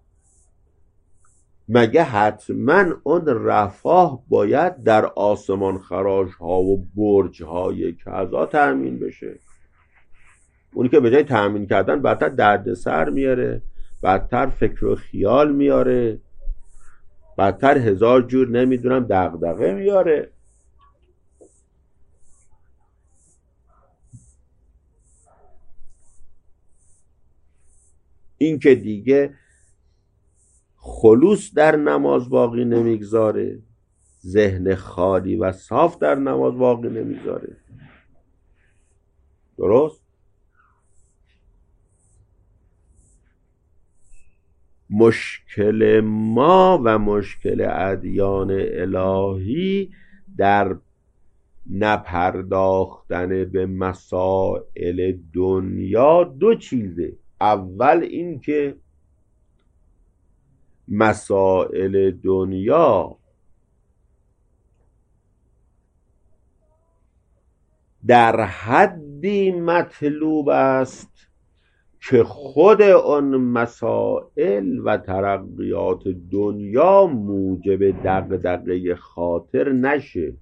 Speaker 1: مگه حتما اون رفاه باید در آسمان خراش ها و برج های کذا تأمین بشه؟ اونی که به جای تأمین کردن بدتر درد سر میاره، بدتر فکر و خیال میاره، بدتر هزار جور نمیدونم دغدغه میاره. این که دیگه خلوص در نماز باقی نمیگذاره، ذهن خالی و صاف در نماز باقی نمیگذاره. درست؟ مشکل ما و مشکل ادیان الهی در نپرداختن به مسائل دنیا دو چیزه. اول این که مسائل دنیا در حدی مطلوب است که خود آن مسائل و ترقیات دنیا موجب دغدغه خاطر نشه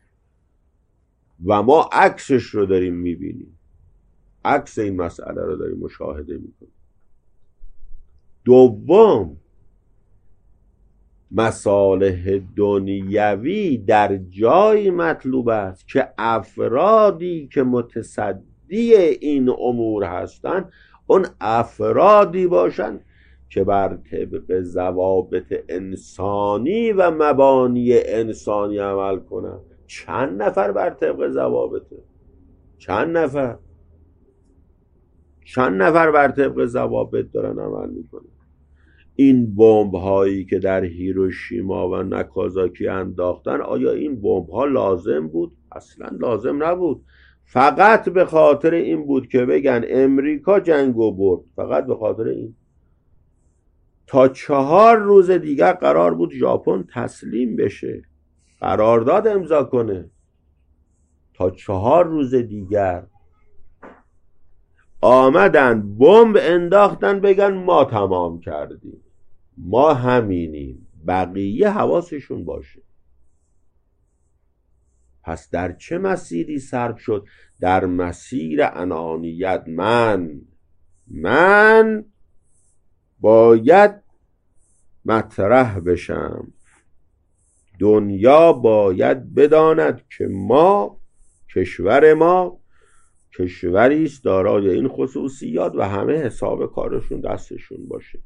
Speaker 1: و ما عکسش رو داریم میبینیم، عکس این مسئله رو داریم مشاهده میکنیم. دوم، مصالح دنیوی در جای مطلوب است که افرادی که متصدی این امور هستند اون افرادی باشند که بر طبق ضوابط انسانی و مبانی انسانی عمل کنند. چند نفر بر طبق ضوابطه؟ چند نفر؟ چند نفر بر طبق ضوابط دارن عمل میکنن؟ این بمب هایی که در هیروشیما و ناکازاکی انداختن، آیا این بمب ها لازم بود؟ اصلا لازم نبود. فقط به خاطر این بود که بگن امریکا جنگو برد، فقط به خاطر این. تا چهار روز دیگر قرار بود ژاپن تسلیم بشه، قرارداد امضا کنه. تا چهار روز دیگر آمدن بمب انداختن بگن ما تمام کردیم، ما همینیم، بقیه حواسشون باشه. پس در چه مسیری سرد شد؟ در مسیر انانیت. من من باید مطرح بشم، دنیا باید بداند که ما، کشور ما کشوری است دارای این خصوصیات و همه حساب کارشون دستشون باشه.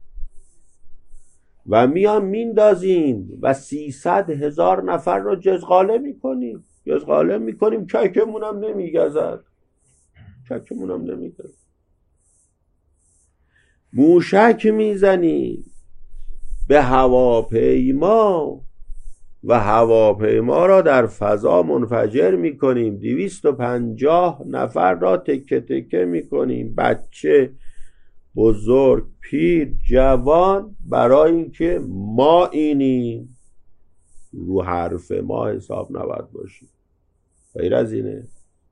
Speaker 1: و میان میندازیم و سیصد هزار نفر رو جزغاله میکنیم جزغاله میکنیم ککمونم نمیگذد ککمونم نمیگذد موشک میزنیم به هواپیما و هواپیما را در فضا منفجر میکنیم، دویست و پنجاه نفر را تکه تکه میکنیم، بچه، بزرگ، پیر، جوان، برای اینکه ما اینیم. رو حرف ما حساب نباید باشیم، غیر از اینه.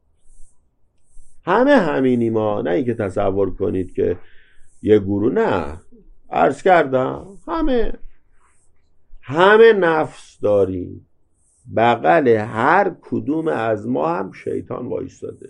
Speaker 1: همه همینی ما، نه اینکه تصور کنید که یه گروه، نه، عرض کردم همه همه نفس داریم. بغل هر کدوم از ما هم شیطان وایستاده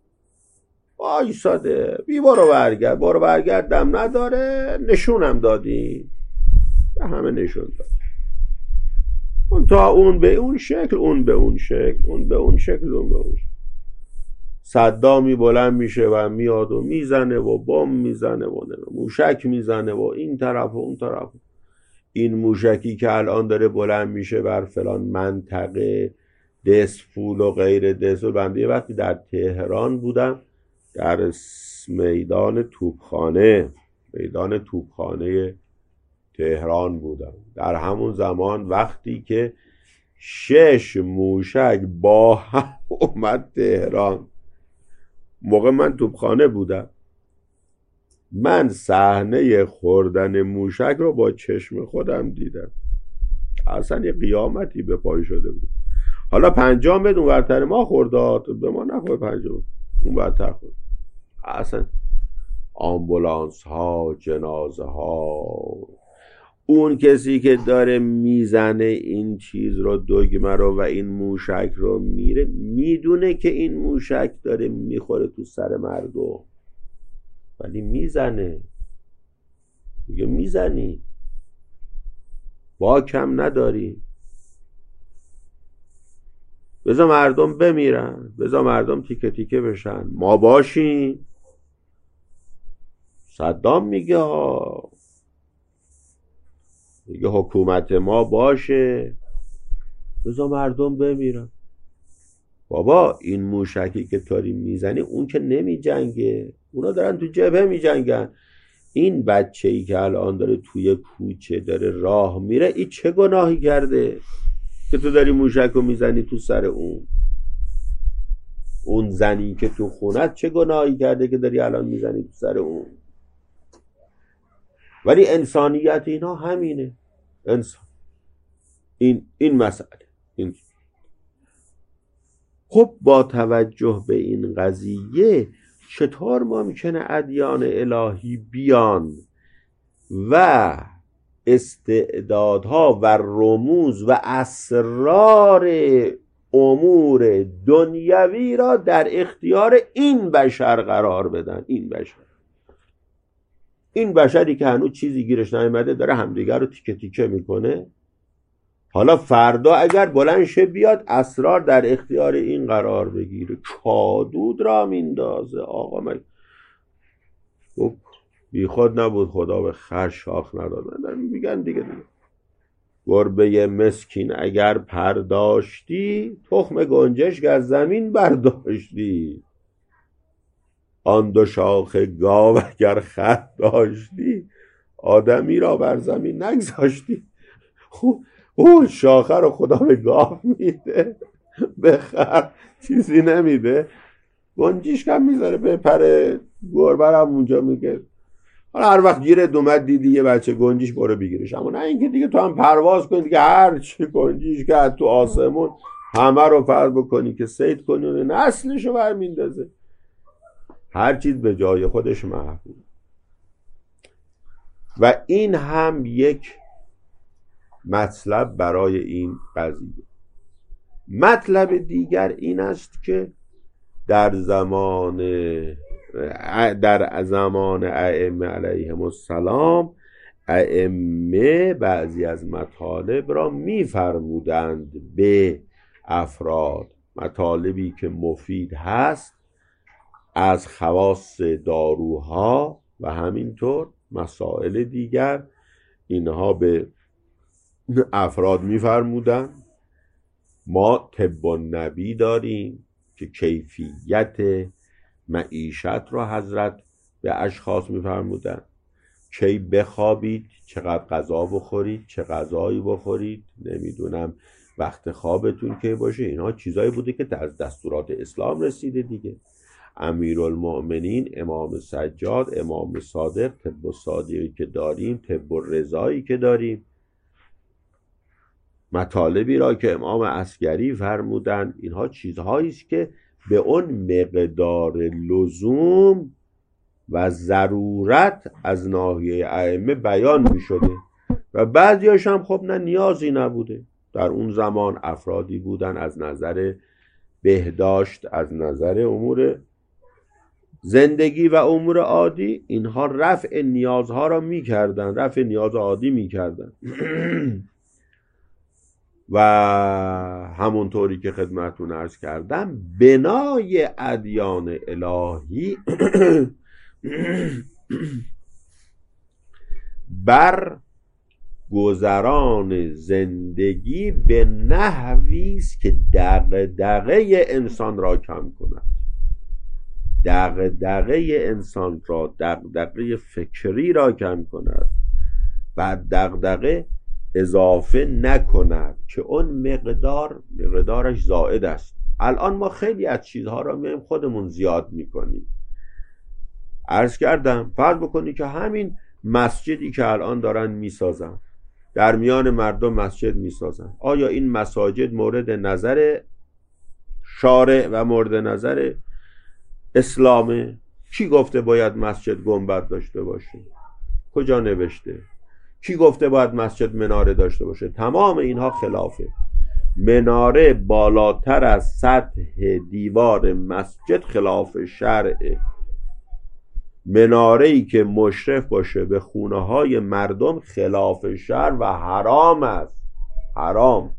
Speaker 1: وایستاده بی برو برگرد، برو برگرد دم نداره، نشونم دادی، به همه نشون داد. اون تا اون به اون شکل، اون به اون شکل، اون به اون شکل، اون به اون شکل. صدامی بلند میشه و میاد و میزنه و بم میزنه و موشک میزنه و این طرف و اون طرف. این موشکی که الان داره بلند میشه بر فلان منطقه دسفول و غیر دسفول. بنده یه وقتی در تهران بودم، در میدان توپخانه میدان توپخانه تهران بودم. در همون زمان وقتی که شش موشک با هم اومد تهران، موقع من توپخانه بودم، من صحنه خوردن موشک رو با چشم خودم دیدم. اصلا یه قیامتی به پای شده بود. حالا پنجام بد اون ورتر ما خورداد، به ما نخورد، پنجام اون ورتر خورد. اصلا آمبولانس ها، جنازه ها، اون کسی که داره میزنه این چیز رو، دگمه رو و این موشک رو میره، میدونه که این موشک داره میخوره تو سر مردم، ولی میزنه. میگه میزنی، با کم نداری، بذار مردم بمیرن، بذار مردم تیکه تیکه بشن، ما باشیم. صدام میگه ها، میگه حکومت ما باشه، بذار مردم بمیرن. بابا این موشکی که تاری میزنی، اون که نمی جنگه، اونا دارن تو جبهه می جنگن. این بچه ای که الان داره توی کوچه داره راه میره، این چه گناهی کرده که تو داری موشک رو میزنی تو سر اون؟ اون زنی که تو خونت چه گناهی کرده که داری الان میزنی تو سر اون؟ ولی انسانیت اینا همینه. انسان این این مسئله این. خب با توجه به این قضیه، چطور ممکنه ادیان الهی بیان و استعدادها و رموز و اسرار امور دنیوی را در اختیار این بشر قرار بدن؟ این بشر این بشری که هنوز چیزی گیرش نیامده داره همدیگر رو تیکه تیکه میکنه. حالا فردا اگر بلند شه بیاد اسرار در اختیار این قرار بگیره، کادود را میندازه. آقا من بی خود نبود خدا به خر شاخ نداد. میگن دیگه دیگه گربه مسکین اگر پرداشتی، تخم گنجشک از زمین برداشتی. آن دو شاخ گاو اگر خط داشتی، آدمی را بر زمین نگذاشتی. اون شاخه رو خدا به گاو میده، به خر چیزی نمیده. گنجیش کم میذاره به پر گربه هم اونجا میگه. حالا هر وقت گیرت اومد دیدی یه بچه گنجیش، برو بگیرش. اما نه اینکه دیگه تو هم پرواز کنی دیگه هر چی گنجیش که تو آسمون همه رو فرض بکنی که صید کنی و نسلشو برمیندازه. هر چیز به جای خودش محفوظ. و این هم یک مطلب برای این قضیه. مطلب دیگر این است که در زمان در زمان ائمه علیهم السلام، ائمه بعضی از مطالب را می‌فرمودند به افراد، مطالبی که مفید هست از خواص داروها و همینطور مسائل دیگر، اینها به افراد می‌فرمودند. ما طب النبی داریم که کیفیت معیشت را حضرت به اشخاص می‌فرمودند. کی بخوابید، چقدر غذا بخورید، چه غذایی بخورید، نمیدونم وقت خوابتون کی باشه. اینها چیزایی بوده که از دستورات اسلام رسیده دیگه. امیرالمؤمنین امام سجاد، امام صادق، طب الصادقی که داریم، طب الرضایی که داریم، مطالبی را که امام عسکری فرمودن، اینها چیزهایی است که به اون مقدار لزوم و ضرورت از ناحیه ائمه بیان می شده و بعضیاش هم خب نه نیازی نبوده. در اون زمان افرادی بودن از نظر بهداشت، از نظر امور زندگی و امور عادی، اینها رفع نیازها را می کردن، رفع نیاز عادی می کردن. و همونطوری که خدمتتون عرض کردم، بنای ادیان الهی بر گذران زندگی به نحوی است که دغدغه انسان را کم کند، دغدغه انسان را، دغدغه فکری را کم کند و دغدغه اضافه نکند که اون مقدار مقدارش زائد است. الان ما خیلی از چیزها را میایم خودمون زیاد میکنیم. عرض کردم فرض بکنی که همین مسجدی که الان دارن میسازن، در میان مردم مسجد میسازن، آیا این مساجد مورد نظر شارع و مورد نظر اسلامه؟ کی گفته باید مسجد گنبد داشته باشه؟ کجا نوشته؟ کی گفته باید مسجد مناره داشته باشه؟ تمام اینها خلافه. مناره بالاتر از سطح دیوار مسجد خلاف شرعه. مناره‌ای که مشرف باشه به خونه های مردم خلاف شرع و حرام است. حرام.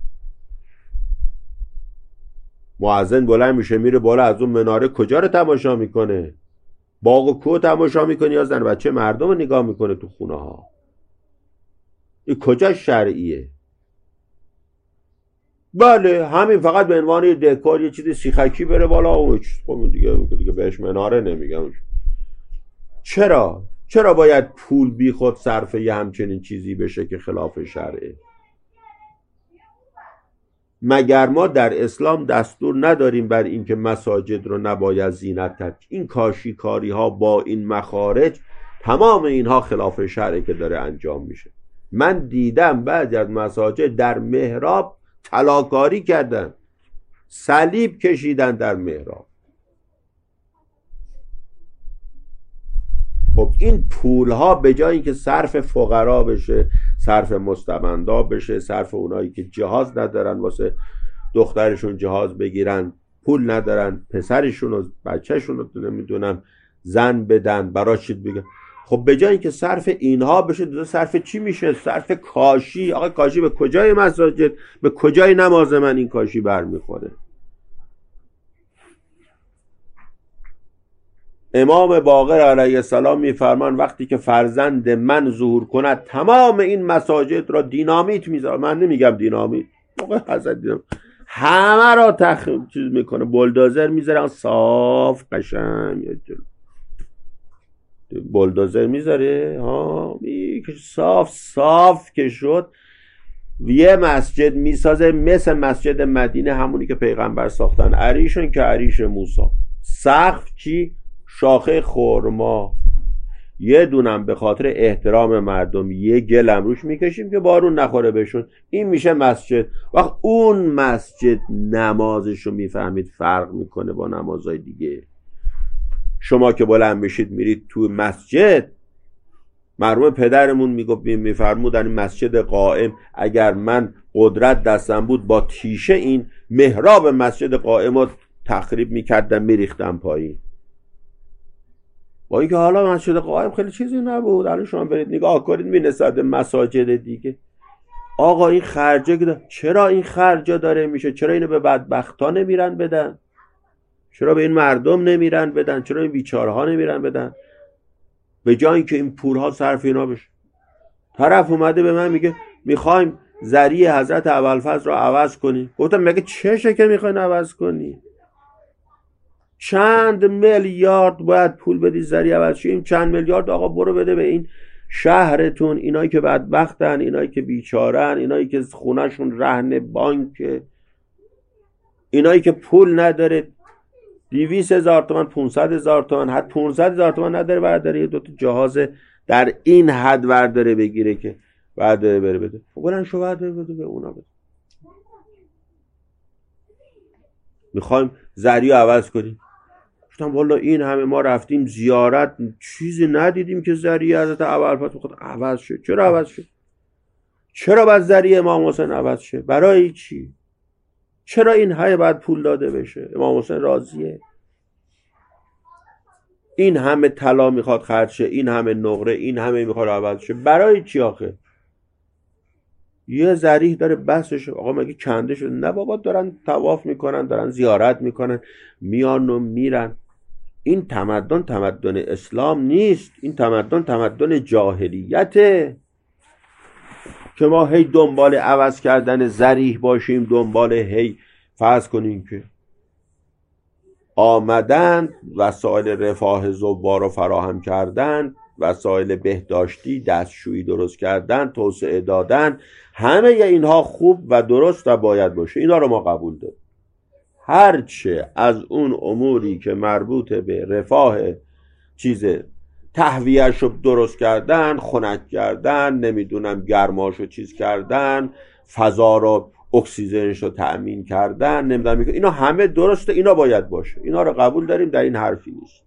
Speaker 1: مؤذن بلند میشه میره بالا، از اون مناره کجا رو تماشا میکنه؟ باغ و کوه تماشا میکنه یا زن بچه مردم رو نگاه میکنه تو خونه ها؟ این کجا شرعیه؟ بله همین فقط به عنوان دکور یه چیز سیخکی بره بالا و خب دیگه دیگه بهش مناره نمیگم. چرا؟ چرا باید پول بی خود صرف یه همچنین چیزی بشه که خلاف شرعه؟ مگر ما در اسلام دستور نداریم بر این که مساجد رو نباید زینت کرد؟ این کاشی کاری ها با این مخارج، تمام اینها خلاف شرعه که داره انجام میشه. من دیدم بعضی از مساجد در محراب طلاکاری کردن، صلیب کشیدن در محراب. خب این پول ها به جای اینکه صرف فقرا بشه، صرف مستمندا بشه، صرف اونایی که جهاز ندارن واسه دخترشون جهاز بگیرن، پول ندارن پسرشون و بچهشون رو نمیدونم زن بدن براشید بگن، خب به جای اینکه صرف اینها بشه دو صرف چی میشه؟ صرف کاشی. آقا کاشی به کجای مساجد، به کجای نماز من این کاشی برمیخوره؟ امام باقر علیه السلام میفرمان وقتی که فرزند من ظهور کند تمام این مساجد را دینامیت میذاره. من نمیگم دینامیت، موقع حضرت دینامیت همه را تخریب چیز میکنه، بلدوزر میذاره صاف قشنگ، بلدوزر میذاره ها صاف صاف که شد. یه مسجد میسازه مثل مسجد مدینه، همونی که پیغمبر ساختن، عریشون که عریش موسی. سقف چی؟ شاخه خرما. یه دونم به خاطر احترام مردم یه گلم روش میکشیم که بارون نخوره بهشون. این میشه مسجد. وقت اون مسجد نمازشو میفهمید فرق میکنه با نمازهای دیگه. شما که بلند بشید میرید تو مسجد، مرحوم پدرمون میگفت میفرمودن این مسجد قائم، اگر من قدرت دستم بود با تیشه این محراب مسجد قائم رو تخریب میکردم میریختم پایین. با اینکه حالا مسجد قائم خیلی چیزی نبود، الان شما برید نگاه کنید می‌نسبت مساجد دیگه. آقا این خرجه، چرا این خرجا داره میشه؟ چرا اینو به بدبختا نمیرن بدن؟ چرا به این مردم نمیرن بدن؟ چرا این بیچاره‌ها نمیرن بدن؟ به جای اینکه این پولها صرف اینا بشه. طرف اومده به من میگه میخوایم ذریع حضرت ابوالفضل رو عوض کنی. گفتم مگه چشه که میخواین عوض کنی؟ چند میلیارد باید پول بدی ذریع عوض شه؟ این چند میلیارد آقا برو بده به این شهرتون، اینایی که بدبختن، اینایی که بیچارن، اینایی که خونهشون رهن بانک، اینایی که پول نداره، دویست هزار تومن، پونصد هزار تومن، حد پونصد هزار تومن نداره، بعد داره یه دوتا جهاز در این حد ورداره بگیره که بعد داره بره بده. بلند شو بعد بره بده به اونا بده. میخوایم ذریعه عوض کنیم. گفتم والا این همه ما رفتیم زیارت، چیزی ندیدیم که ذریعه حضرت ابوالفضل بخواد عوض شد. چرا عوض شد؟ چرا باید ذریعه امام حسین عوض شه؟ برای چی؟ چرا این های باید پول داده بشه؟ امام حسین راضیه؟ این همه طلا میخواد خرج شه، این همه نقره، این همه میخواد عوض شه، برای چی آخه؟ یه ذریح داره بسش. آقا مگه کنده شده؟ نه بابا، دارن طواف میکنن، دارن زیارت میکنن، میان و میرن. این تمدن تمدن اسلام نیست، این تمدن تمدن جاهلیته که ما هی دنبال عوض کردن ذریح باشیم، دنبال هی فرض کنیم که آمدن وسایل رفاه زوار رو فراهم کردن، وسایل بهداشتی، دستشویی درست کردن، توسعه دادن، همه اینها خوب و درست و باید باشه. اینا رو ما قبول داریم. هرچه از اون اموری که مربوط به رفاه چیز تهویه‌اش رو درست کردن، خنک کردن، نمیدونم گرماش رو چیز کردن، فضا رو اکسیژنش رو تأمین کردن، نمیدونم، اینا همه درسته، اینا باید باشه. اینا رو قبول داریم، در این حرفی نیست.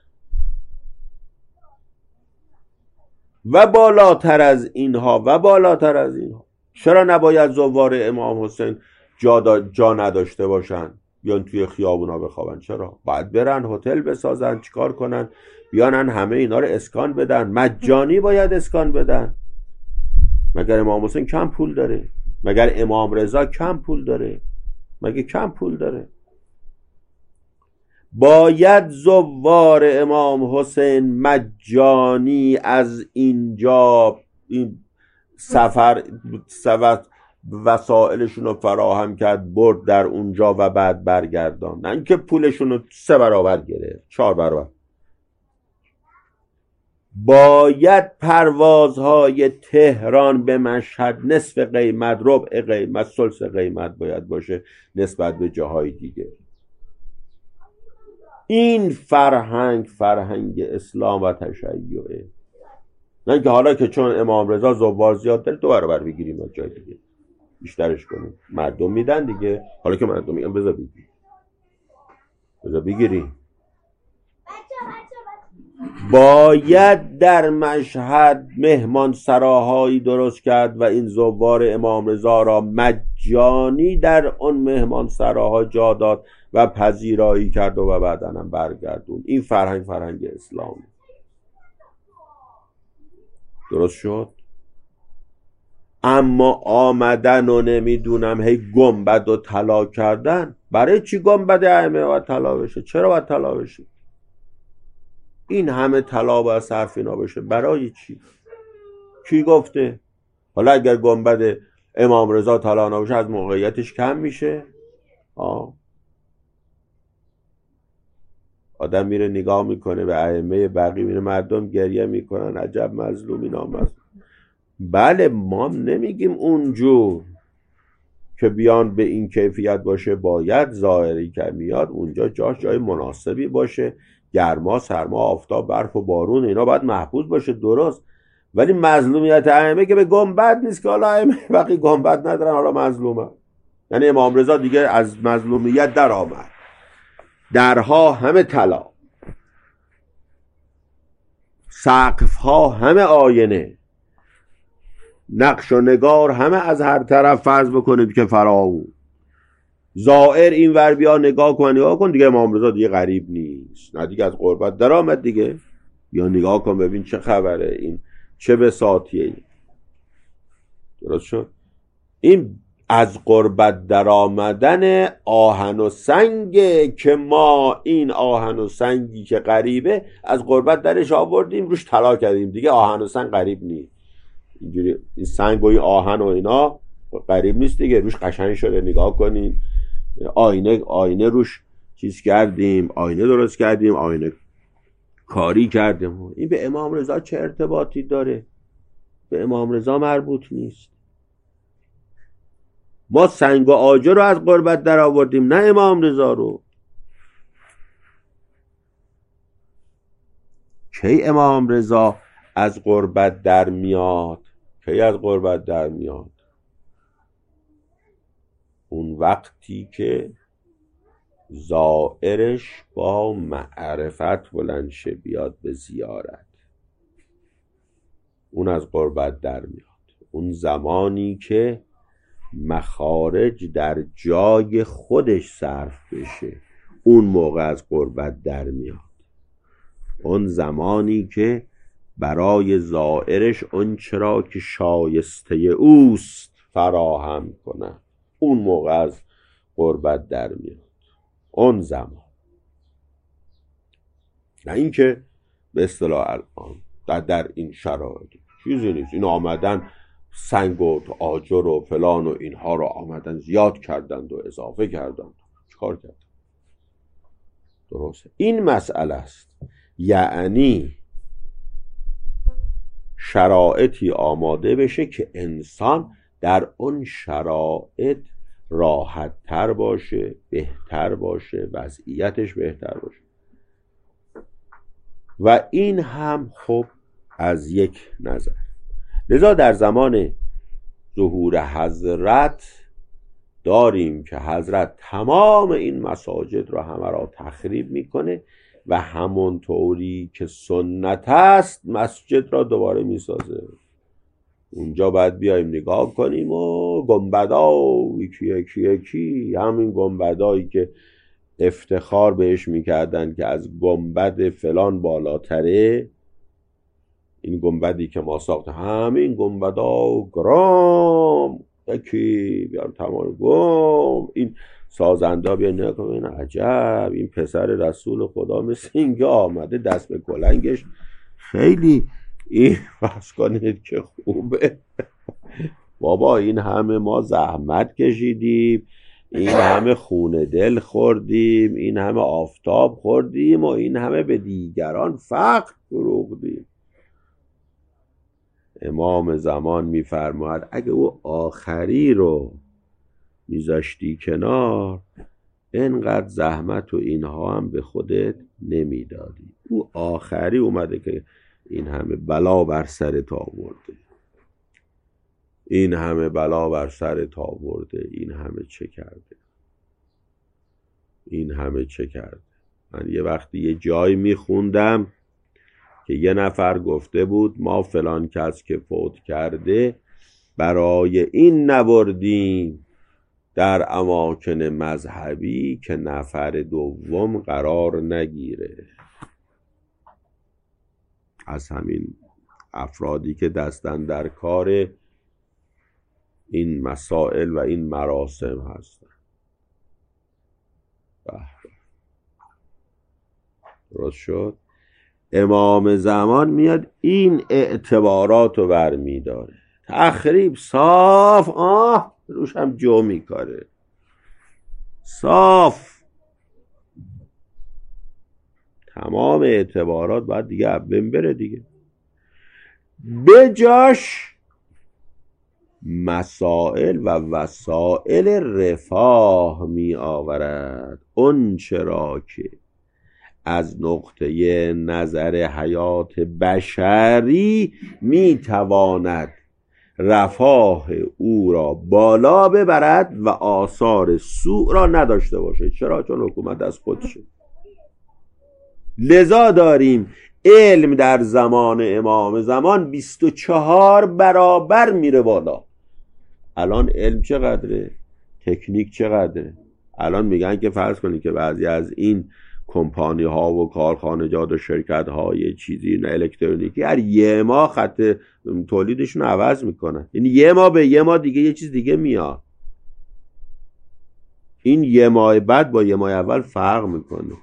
Speaker 1: و بالاتر از اینها و بالاتر از اینها چرا نباید زوار امام حسین جا, جا نداشته باشن، بیان توی خیابونا بخوابن؟ چرا؟ باید برن هتل بسازن، چیکار کنن؟ بیانن همه اینا رو اسکان بدن، مجانی باید اسکان بدن. مگر امام حسین کم پول داره؟ مگر امام رضا کم پول داره؟ مگه کم پول داره؟ باید زوار امام حسین مجانی از اینجا این سفر سفر وسائلشون رو فراهم کرد، برد در اونجا و بعد برگردان، نه اینکه پولشون رو سه برابر گرفت، چهار برابر. باید پروازهای تهران به مشهد نصف قیمت، ربع قیمت، ثلث قیمت باید باشه نسبت به جاهای دیگه. این فرهنگ فرهنگ اسلام و تشیعه. نه که حالا که چون امام رضا زوار زیاد داره دو برابر بگیریم از جای دیگه بیشترش کنیم. مردم میدن دیگه، حالا که مردم میگن بذار بگیریم بذار بگیریم. باید در مشهد مهمان سراهایی درست کرد و این زوار امام رضا را مجانی در اون مهمان سراها جا داد و پذیرایی کرد و بعداً هم برگردون. این فرهنگ فرهنگ اسلام. درست شد؟ اما آمدن و نمیدونم هی گنبد و طلا کردن. برای چی گنبد ائمه باید طلا بشه؟ چرا باید طلا بشه؟ این همه طلا باید صرف اینا بشه برای چی؟ کی گفته؟ حالا اگر گنبد امام رضا طلا نباشه از موقعیتش کم میشه؟ آه آدم میره نگاه میکنه به ائمه بقیه، میره مردم گریه میکنن، عجب مظلومی نامظلوم. بله ما نمیگیم اونجور که بیان به این کیفیت باشه، باید ظاهری که میاد اونجا جاش جای مناسبی باشه، گرما، سرما، آفتاب، برف و بارون اینا باید محفوظ باشه، درست. ولی مظلومیت ائمه که به گنبد نیست که حالا ائمه بقیه گنبد ندارن حالا مظلومه. یعنی امام رضا دیگه از مظلومیت در آمد، درها همه طلا، سقف‌ها همه آینه، نقش و نگار همه از هر طرف فرض بکنید که فراوون. زائر این ور بیا نگاه کن نگاه کن دیگه امام رضا دیگه غریب نیست، نه دیگه از غربت در آمد دیگه. یا نگاه کن ببین چه خبره، این چه بساطیه این. درست شد؟ این از غربت در آمدن آهن و سنگه که ما این آهن و سنگی که غریبه از غربت درش آوردیم روش طلا کردیم دیگه. آهن و سنگ غریب نیست، اینجوری این سنگ و این آهن و اینا غریب نیست دیگه، روش قشنگ شده. نگاه کنین آینه آینه روش چیز کردیم، آینه درست کردیم، آینه کاری کردیم. این به امام رضا چه ارتباطی داره؟ به امام رضا مربوط نیست. ما سنگ و آجر رو از غربت در آوردیم، نه امام رضا رو. کی امام رضا از غربت در میاد؟ کی از غربت در میاد؟ اون وقتی که زائرش با معرفت بلند شه بیاد به زیارت، اون از غربت در میاد. اون زمانی که مخارج در جای خودش صرف بشه، اون موقع از غربت در میاد. اون زمانی که برای زائرش اون چرا که شایسته اوست فراهم کنه، اون موقع از غربت در میاد. اون زمان، نه اینکه به اصطلاح الان در, در این شرایط چیزی نیست. این آمدن سنگ و آجر و فلان و اینها رو آمدن زیاد کردند و اضافه کردند. چیکار کردند؟ درسته، این مسئله است. یعنی شرایطی آماده بشه که انسان در اون شرایط راحت تر باشه، بهتر باشه، وضعیتش بهتر باشه. و این هم خب از یک نظر. لذا در زمان ظهور حضرت داریم که حضرت تمام این مساجد را همه را تخریب میکنه و همونطوری که سنت است مسجد را دوباره میسازه. اونجا باید بیایم نگاه کنیم و گنبدا یکی یکی یکی، همین گنبدایی که افتخار بهش میکردن که از گنبد فلان بالاتره، این گنبدی که ما ساخت، همین گنبدا گرام یکی بیان تمام گم. این سازنده بیا نگاه کنین، عجب این پسر رسول خدا مثل اینکه آمده دست به کلنگش خیلی این فرض کنید که خوبه. بابا این همه ما زحمت کشیدیم، این همه خون دل خوردیم، این همه آفتاب خوردیم و این همه به دیگران فقر فروختیم. امام زمان میفرماید اگه او آخری رو میذاشتی کنار، اینقدر زحمت و اینها هم به خودت نمیدادی. او آخری اومده که این همه بلا بر سرت آورده، این همه بلا بر سرت آورده، این همه چه کرده، این همه چه کرده. من یه وقتی یه جای میخوندم که یه نفر گفته بود ما فلان کس که فوت کرده برای این نبردیم در اماکن مذهبی که نفر دوم قرار نگیره. از همین افرادی که دستن در کار این مسائل و این مراسم هستن. درست شد؟ امام زمان میاد این اعتبارات رو برمی داره، تخریب صاف، آه روش هم جو میکاره، صاف تمام اعتبارات باید دیگه ابن بره دیگه. به جاش مسائل و وسائل رفاه می آورد، اون چرا که از نقطه نظر حیات بشری می تواند رفاه او را بالا ببرد و آثار سوء را نداشته باشه. چرا؟ چون حکومت از خودشه. لذا داریم علم در زمان امام زمان بیست و چهار برابر میره بالا. الان علم چقدره؟ تکنیک چقدره؟ الان میگن که فرض کنید که بعضی از این کمپانی ها و کارخانجات و شرکت های چیزی الکترونیکی هر یه ماه خط تولیدشون عوض میکنن، یعنی یه ماه به یه ماه دیگه یه چیز دیگه میاد. این یه ماه بعد با یه ماه اول فرق میکنه.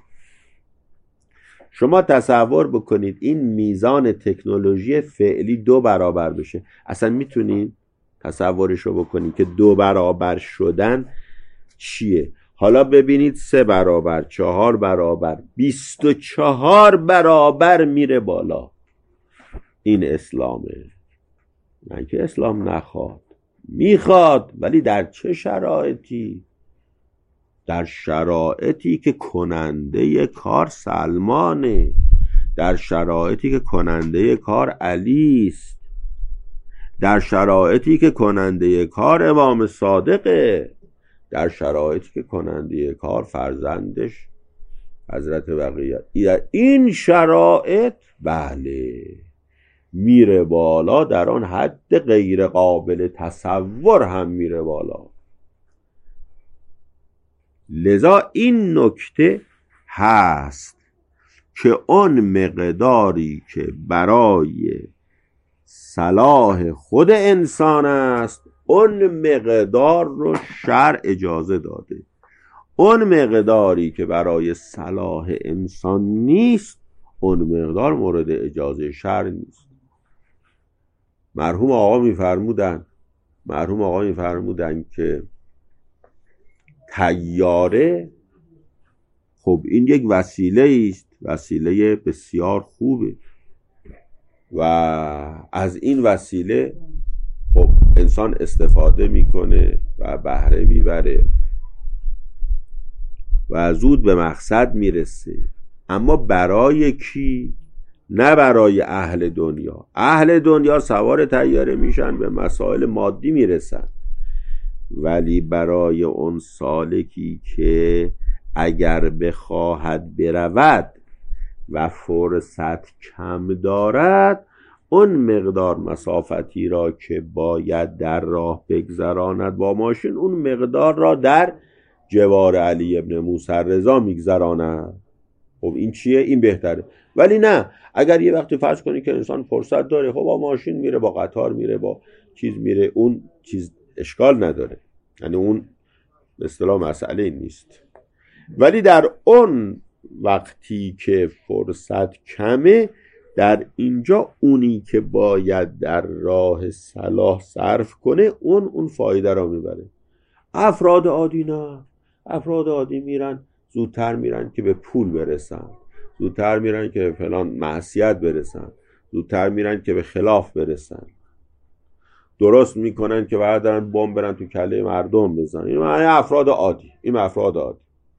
Speaker 1: شما تصور بکنید این میزان تکنولوژی فعلی دو برابر بشه، اصلا میتونید تصورشو بکنید که دو برابر شدن چیه؟ حالا ببینید سه برابر، چهار برابر، بیست و چهار برابر میره بالا. این اسلامه. نه که اسلام نخواد، میخواد، ولی در چه شرایطی؟ در شرایطی که کننده کار سلمانه، در شرایطی که کننده کار علی است، در شرایطی که کننده کار امام صادقه، در شرایطی که کننده کار فرزندش حضرت بقیه. این شرایط بله میره بالا، در آن حد غیر قابل تصور هم میره بالا. لذا این نکته هست که اون مقداری که برای صلاح خود انسان است، اون مقدار رو شرع اجازه داده. اون مقداری که برای صلاح انسان نیست، اون مقدار مورد اجازه شرع نیست. مرحوم آقا میفرمودن مرحوم آقا میفرمودن که طیاره خب این یک وسیله است، وسیله بسیار خوبه و از این وسیله خب انسان استفاده میکنه و بهره میبره و زود به مقصد میرسه. اما برای کی؟ نه برای اهل دنیا. اهل دنیا سوار طیاره میشن، به مسائل مادی میرسن، ولی برای اون سالکی که اگر بخواهد برود و فرصت کم دارد، اون مقدار مسافتی را که باید در راه بگذراند با ماشین، اون مقدار را در جوار علی ابن موسی رضا میگذراند. خب این چیه؟ این بهتره. ولی نه، اگر یه وقتی فرض کنی که انسان فرصت داره، خب با ماشین میره، با قطار میره، با چیز میره، اون چیز اشکال نداره، یعنی اون به اصطلاح مسئله نیست. ولی در اون وقتی که فرصت کمه، در اینجا اونی که باید در راه صلاح صرف کنه، اون اون فایده را میبره. افراد عادی نه. افراد عادی میرن، زودتر میرن که به پول برسن، زودتر میرن که به فلان معصیت برسن، زودتر میرن که به خلاف برسن، درست میکنن که بعد دارن بمب برن تو کله مردم بزنن. این معنی افراد عادی. این افراد عادی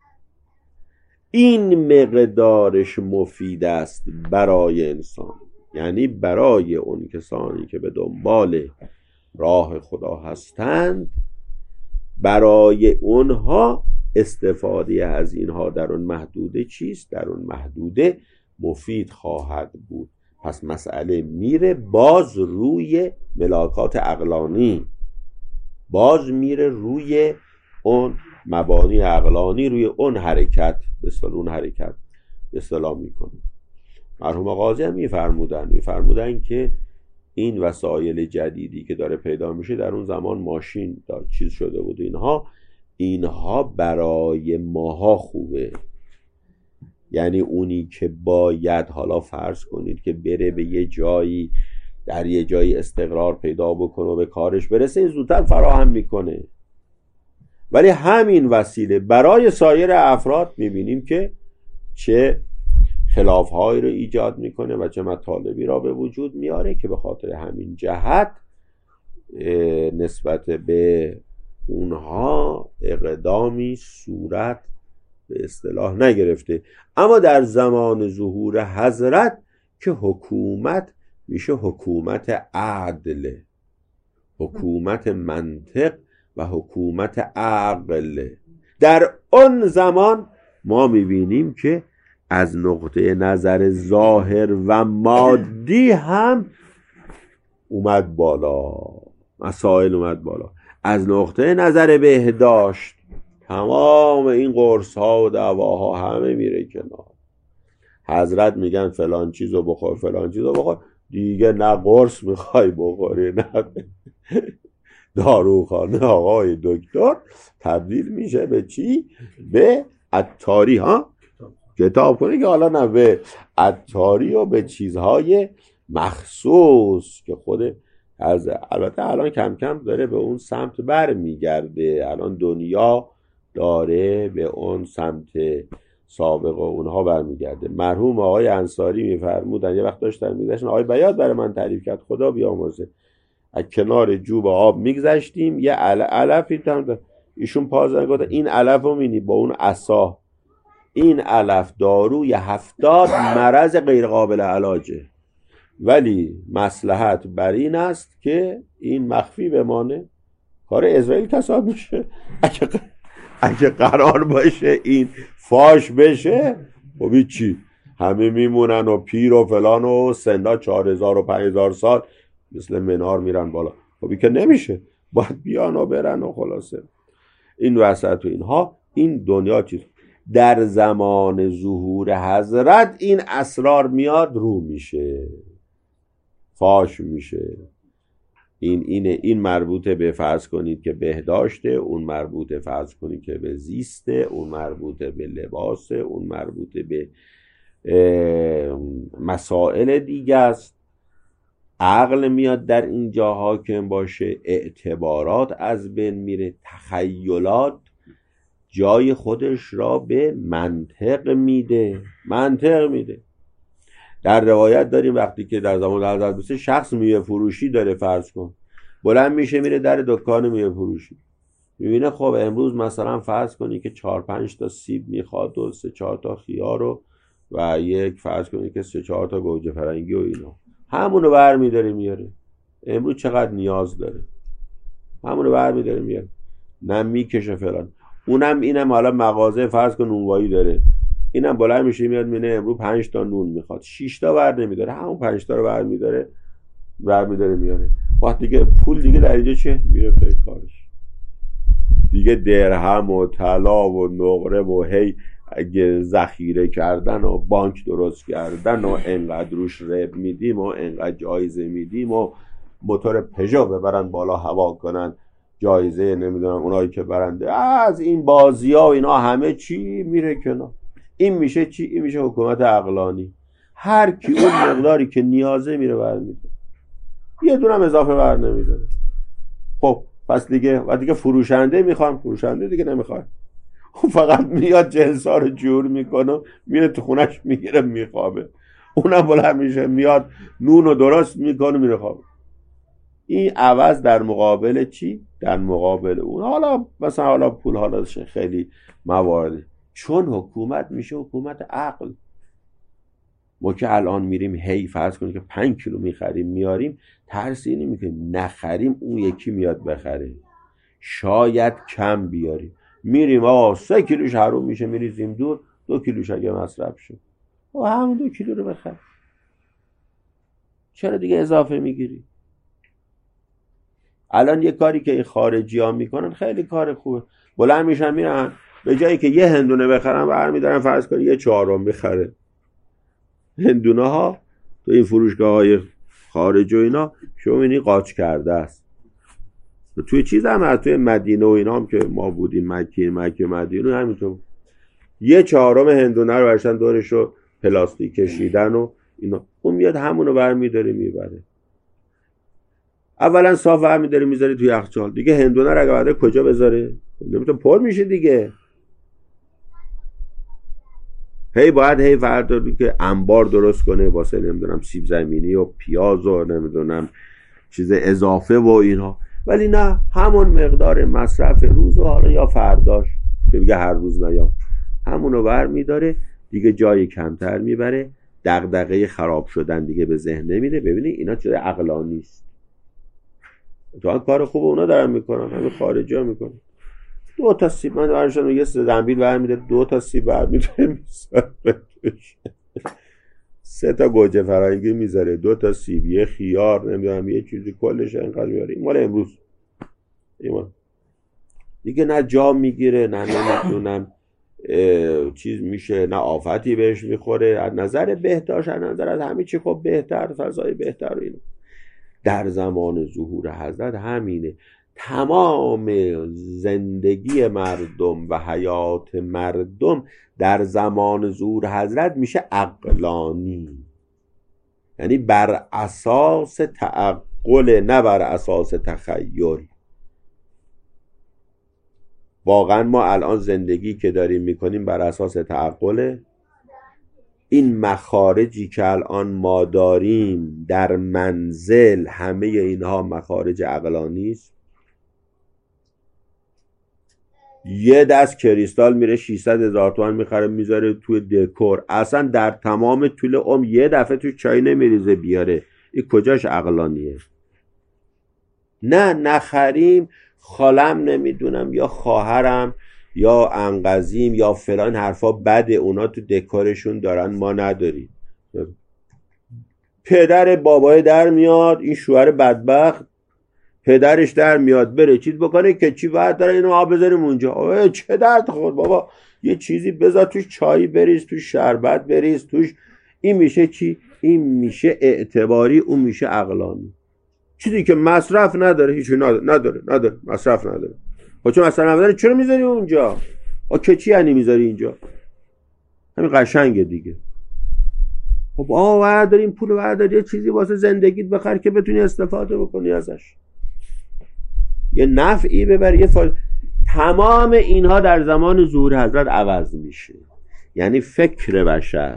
Speaker 1: این مقدارش مفید است برای انسان، یعنی برای اون کسانی که به دنبال راه خدا هستند، برای اونها استفاده از اینها در اون محدوده چیست؟ در اون محدوده مفید خواهد بود. پس مسئله میره باز روی ملاکات عقلانی، باز میره روی اون مبانی عقلانی، روی اون حرکت به اصطلاح اون حرکت به اصطلاح میکنه. مرحوم قاضی هم میفرمودن میفرمودن که این وسایل جدیدی که داره پیدا میشه، در اون زمان ماشین دار چیز شده بود، اینها اینها برای ماها خوبه. یعنی اونی که باید حالا فرض کنید که بره به یه جایی، در یه جایی استقرار پیدا بکنه و به کارش برسه، زودتر فراهم میکنه. ولی همین وسیله برای سایر افراد میبینیم که چه خلافهایی رو ایجاد میکنه و چه مطالبی را به وجود میاره که به خاطر همین جهت نسبت به اونها اقدامی صورت به اصطلاح نگرفته. اما در زمان ظهور حضرت که حکومت میشه حکومت عدل، حکومت منطق و حکومت عقل. در اون زمان ما میبینیم که از نقطه نظر ظاهر و مادی هم اومد بالا، مسائل اومد بالا. از نقطه نظر بهداشت تمام این قرص ها و دواها همه میره کنار. حضرت میگن فلان چیزو بخور، فلان چیزو بخور، دیگه نه قرص میخوای بخوری نه داروخانه آقای دکتر، تبدیل میشه به چی؟ به عطاری. ها کتاب کنی که حالا نه به عطاری و به چیزهای مخصوص که خود از البته الان کم کم داره به اون سمت بر میگرده. الان دنیا داره به اون سمت سابق و اونها برمیگرده. مرحوم آقای انصاری میفرمودن، یه وقت داشتن میگشن آقای بیات برای من تعریف کرد، خدا بیامرزه، از کنار جوب آب میگذشتیم، یه علفی tam ایشون پازن گفت این علف رو می‌بینی با اون عصا، این علف داروی هفتاد مرض غیر قابل علاجه، ولی مصلحت بر این است که این مخفی بمانه. کار اسرائیل کساد میشه. اگه اگه قرار باشه این فاش بشه، خب چی؟ همه میمونن و پیر و فلان و سندا چهار هزار و پنج هزار سال مثل منار میرن بالا. خب که نمیشه، باید بیان و برن و خلاصه این وسط و اینها. این دنیا چیز در زمان ظهور حضرت این اسرار میاد رو میشه، فاش میشه. این اینه این مربوطه به فرض کنید که بهداشته، اون مربوطه فرض کنید که به زیسته، اون مربوطه به لباسه، اون مربوطه به مسائل دیگه است. عقل میاد در اینجا حاکم باشه، اعتبارات از بین میره، تخیلات جای خودش را به منطق میده منطق میده. در روایت داریم وقتی که در زمان حضرت بسه شخص میوه فروشی داره، فرض کن بلند میشه میره در دکان میوه فروشی، میبینه خب امروز مثلا فرض کنی که چهار پنج تا سیب میخواد و سه چهار تا خیار رو و یک فرض کنی که سه چهار تا گوجه فرنگی و اینا، همونو برمیداره میاره. امروز چقدر نیاز داره، همونو برمیداره میاره، نه میکشه فلان. اونم اینم حالا مغازه فرض کن نونوایی داره، اینم بلند میشه میاد مینه امروز پنج تا نون میخواد، شش تا بر نمیداره، همون پنج تا رو بر میداره بر میداره میاره. وقت دیگه پول دیگه در اینجا چه میره پی کارش دیگه، درهم و طلا و نقره و هی اگه ذخیره کردن و بانک درست کردن و انقدر روش رب میدیم و انقدر جایزه میدیم و موتور پژو ببرن بالا هوا کنن جایزه، نمیدونم اونایی که برنده از این بازی ها و اینا همه چی میره کنار. این میشه چی؟ این میشه حکومت عقلانی. هر کی اون مقداری که نیازه میره برمیده، یه دونم اضافه بر نمیداره. خب پس دیگه و دیگه فروشنده میخوام، فروشنده دیگه نمیخواد، فقط میاد جنسا رو جور میکنه میره تو خونش میگیره میخوابه، اونم بلند میشه میاد نون رو درست میکنه میره خوابه. این عوض در مقابل چی؟ در مقابل اون. حالا مثلا حالا پول حالا خیلی موارد، چون حکومت میشه حکومت عقل. ما که الان میریم هی فرض کنیم که پنج کیلو میخریم میاریم، ترسی نمیکنیم نخریم اون یکی میاد بخره، شاید کم بیاریم، میریم آقا سه کیلوش حروم میشه میریزیم دور، دو کیلوش اگه مصرف شد و همون دو کیلو رو بخر، چرا دیگه اضافه میگیری؟ الان یه کاری که این خارجی ها میکنن خیلی کار خوبه، بلند میشن میرن به جایی که یه هندونه بخرن برمیدارن فرض کنی یه چهارم بخره. هندونه ها تو این فروشگاه های خارج و اینا شما میبینی قاچ کرده است. توی چیز هم از توی مدینه و اینا هم که ما بودیم مکه مکه مدینه همینطور یه چهارم هندونه رو برشن دورش رو پلاستیک کشیدن و اینا، اون میاد همونو برمیداره میبره. اولا صاف برمیداره میذاره توی یخچال، دیگه هندونه رو اگه بعد کجا بذاره؟ نمیتونه پر میشه دیگه. هی باید هی فردا که انبار درست کنه واسه نمیدونم سیب زمینی و پیاز و نمیدونم چیز اضافه و اینها، ولی نه همون مقدار مصرف روز و حالا یا فرداش که میگه هر روز نه یا همونو بر میداره دیگه، جای کمتر میبره، دغدغه خراب شدن دیگه به ذهن نمیره. ببینید اینا چیز عقلانی است، تو هم کار خوب اونا دارن میکنن، همین خارجی ها میکنن. دو تا سیب من برشان یه زنبیل برمیده، دو تا سیب برمیده میذاره، سه تا گوجه فرنگی میذاره، دو تا سیب، یه خیار، نمیدونم یه چیزی، کلش اینقدر میاره. این مال امروز ایمان دیگه نه جا میگیره نه نمیدونم چیز میشه، نه آفتی بهش میخوره، از نظر بهداشت از نظر از همه چی خب بهتر، فضای بهتر و اینو. در زمان ظهور حضرت همینه، تمام زندگی مردم و حیات مردم در زمان ظهور حضرت میشه عقلانی، یعنی بر اساس تعقل نه بر اساس تخیل. واقعا ما الان زندگی که داریم میکنیم بر اساس تعقله؟ این مخارجی که الان ما داریم در منزل، همه اینها مخارج عقلانی است. یه دست کریستال میره ششصد هزار تومان میخره میذاره توی دکور، اصلا در تمام طول عمر یه دفعه تو چای نمیریزه بیاره. این کجاش عقلانیه؟ نه نخریم، خالم نمیدونم یا خواهرم یا انقذیم یا فلان حرفا بده، اونا تو دکورشون دارن ما نداریم. پدر بابای در میاد، این شوهر بدبخت پدرش در میاد بره چیز بکنه که چی باید داره اینو آب بذاریم اونجا. چه درد خورد بابا، یه چیزی بذار توش، چایی بریز توش، شربت بریز توش. این میشه چی؟ این میشه اعتباری، اون میشه عقلانی. چیزی که مصرف نداره، هیچی نداره نداره نداره مصرف نداره. خب چون مصرف نداره چرا میذاری اونجا؟ آ که چی یعنی میذاری اینجا؟ همین قشنگه دیگه. خب آقا وردار این پول وردار یه چیزی واسه زندگیت بخر که بتونی استفاده بکنی ازش، یه نفعی ببر، یه فایده. تمام اینها در زمان ظهور حضرت عوض میشه. یعنی فکر بشر،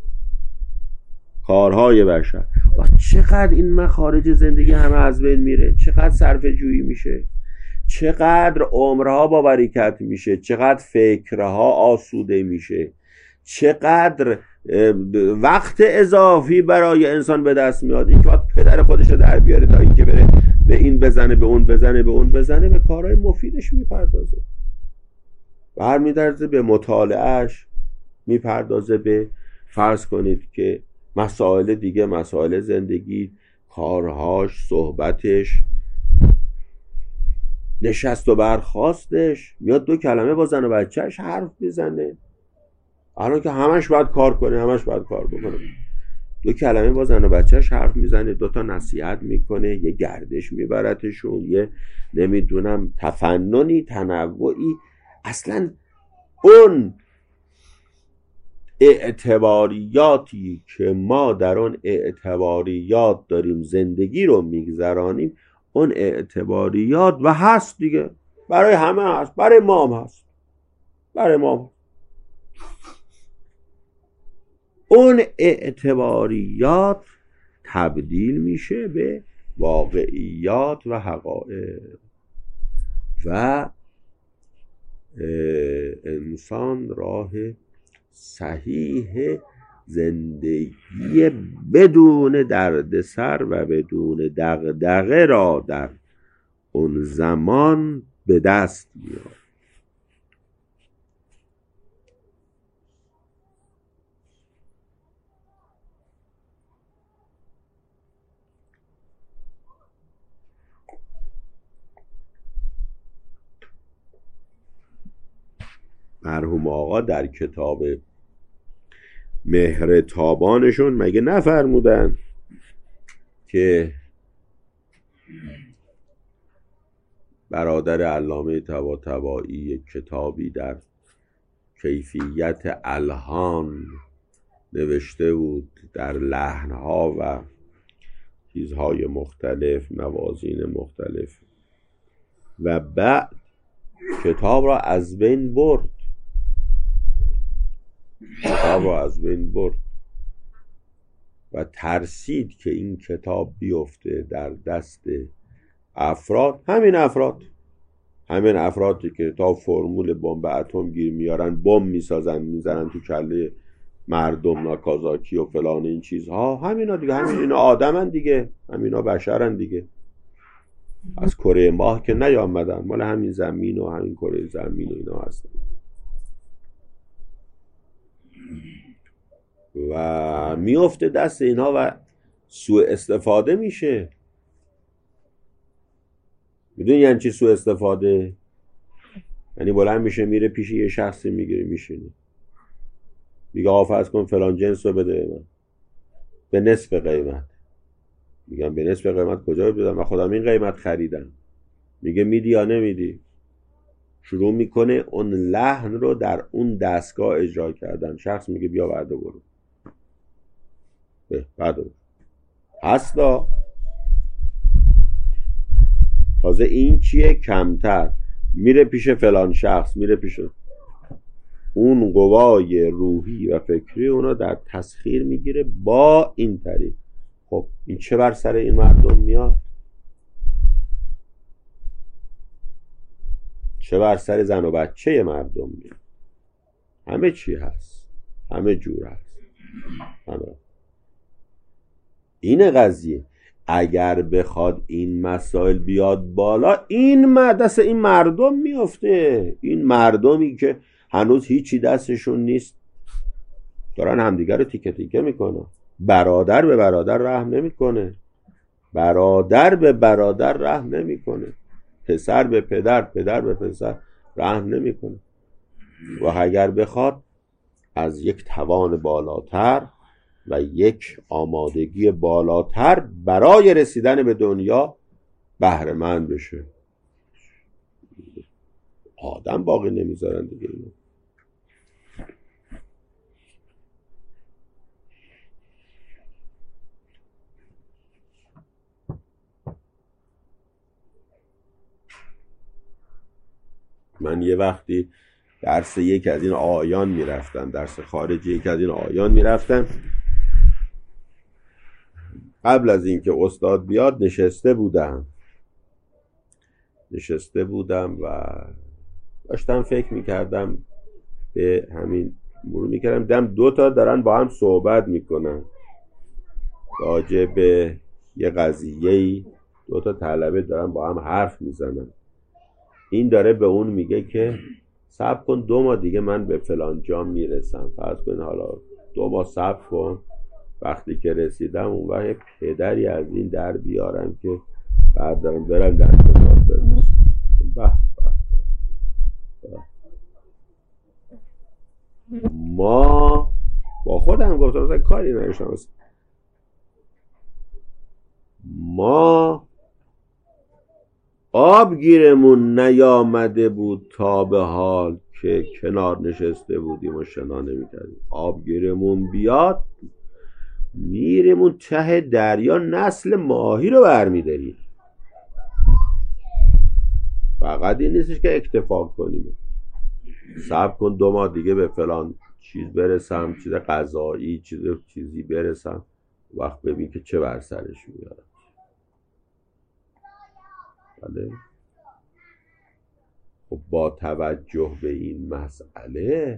Speaker 1: کارهای بشر، چقدر این مخارج زندگی همه از بین میره، چقدر صرفه جویی میشه، چقدر عمرها با برکت میشه، چقدر فکرها آسوده میشه، چقدر وقت اضافی برای انسان به دست میاد. این که باید پدر خودش رو در بیاره تا این که بره به این بزنه به اون بزنه به اون بزنه، به کارهای مفیدش میپردازه، برمی‌دارزه به مطالعهش، میپردازه به فرض کنید که مسائل دیگه، مسائل زندگی، کارهاش، صحبتش، نشست و برخاستش، میاد دو کلمه با زن و بچهش حرف میزنه. الان که همش باید کار کنه، همش باید کار بکنه، دو کلمه با زن و بچهش حرف میزنه، دو تا نصیحت میکنه، یه گردش میبرتشون، یه نمیدونم تفننی، تنوعی. اصلا اون اعتباریاتی که ما در اون اعتباریات داریم زندگی رو میگذرانیم، اون اعتباریات و هست دیگه، برای همه هست، برای ما هم هست، برای ما هم. اون اعتباریات تبدیل میشه به واقعیات و حقایق و انسان راه صحیح زندگی بدون دردسر و بدون دغدغه را در اون زمان به دست میاد. مرحوم آقا در کتاب مهر تابانشون مگه نفرمودن که برادر علامه طباطبایی یک کتابی در کیفیت الحان نوشته بود، در لحنها و چیزهای مختلف، موازین مختلف، و بعد کتاب را از بین برد کتاب را از بین برد و ترسید که این کتاب بیفته در دست افراد، همین افراد همین افرادی که تا فرمول بمب اتم گیر میارن، بمب میسازن میزنن تو کله مردم، ناکازاکی و فلان این چیزها، همینا دیگه، همین اینا آدمن دیگه، همینا بشرن دیگه، از کره ماه که نیامدن، مال همین زمین و همین کره زمین و اینا هستن و میفته دست اینها و سوء استفاده میشه. میدونی یعنی چی سوء استفاده؟ یعنی بلند میشه میره پیش یه شخصی میگیره میشینه میگه آقا فرض کن فلان جنس رو بده من به نصف قیمت. میگم به نصف قیمت کجا بدم؟ من خودم این قیمت خریدم. میگه میدی یا نمیدی؟ شروع میکنه اون لحن رو در اون دستگاه اجرا کردن. شخص میگه بیا برده برو، بعد هستا. تازه این چیه؟ کمتر میره پیش فلان شخص، میره پیش اون قوای روحی و فکری اونا در تسخیر میگیره با این طریق. خب این چه بر سر این مردم میاد؟ چه بر سر زن و بچه مردم میاد؟ همه چی هست، همه جور هست، همه. این قضیه اگر بخواد این مسائل بیاد بالا، این دست این مردم میفته. این مردمی که هنوز هیچی دستشون نیست دارن همدیگر رو تیکه تیکه میکنن. برادر به برادر رحم نمیکنه، برادر به برادر رحم نمیکنه، پسر به پدر، پدر به پسر رحم نمیکنه. و اگر بخواد از یک توان بالاتر و یک آمادگی بالاتر برای رسیدن به دنیا بهره مند بشه، آدم باقی نمیذارن دیگه. اینو من یه وقتی درس یک از این آیان میرفتم، درس خارجی یک از این آیان میرفتم، قبل از اینکه استاد بیاد نشسته بودم نشسته بودم و داشتم فکر میکردم، به همین مرور میکردم، دیدم دو تا دارن با هم صحبت میکنن راجع به یه قضیه‌ای. دو تا طلبه دارن با هم حرف میزنن. این داره به اون میگه که صبر کن دو ماه دیگه من به فلان جا میرسم، فرض کن حالا دو ماه صبر کن، وقتی که رسیدم اون وقت پدری از این در بیارم که بردارم برم در خدمت برسم. به ما با خودم گفتم مثلا کاری نداشتم، ما آب گیرمون نیامده بود تا به حال که کنار نشسته بودیم و شنا نمی‌کردیم. آب گیرمون بیاد میرمون ته دریا نسل ماهی رو برمی‌داریم. فقط این نیستش که اکتفا کنیم، صبر کن دو ماه دیگه به فلان چیز برسم، چیز غذایی، چیز چیزی برسم، وقت ببین که چه بر سرش میارم. بله. خب با توجه به این مسئله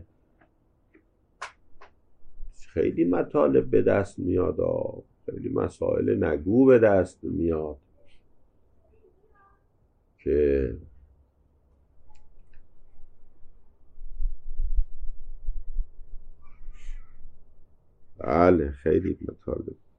Speaker 1: خیلی مطالب به دست میاد، خیلی مسائل نگو به دست میاد که بله خیلی مطالب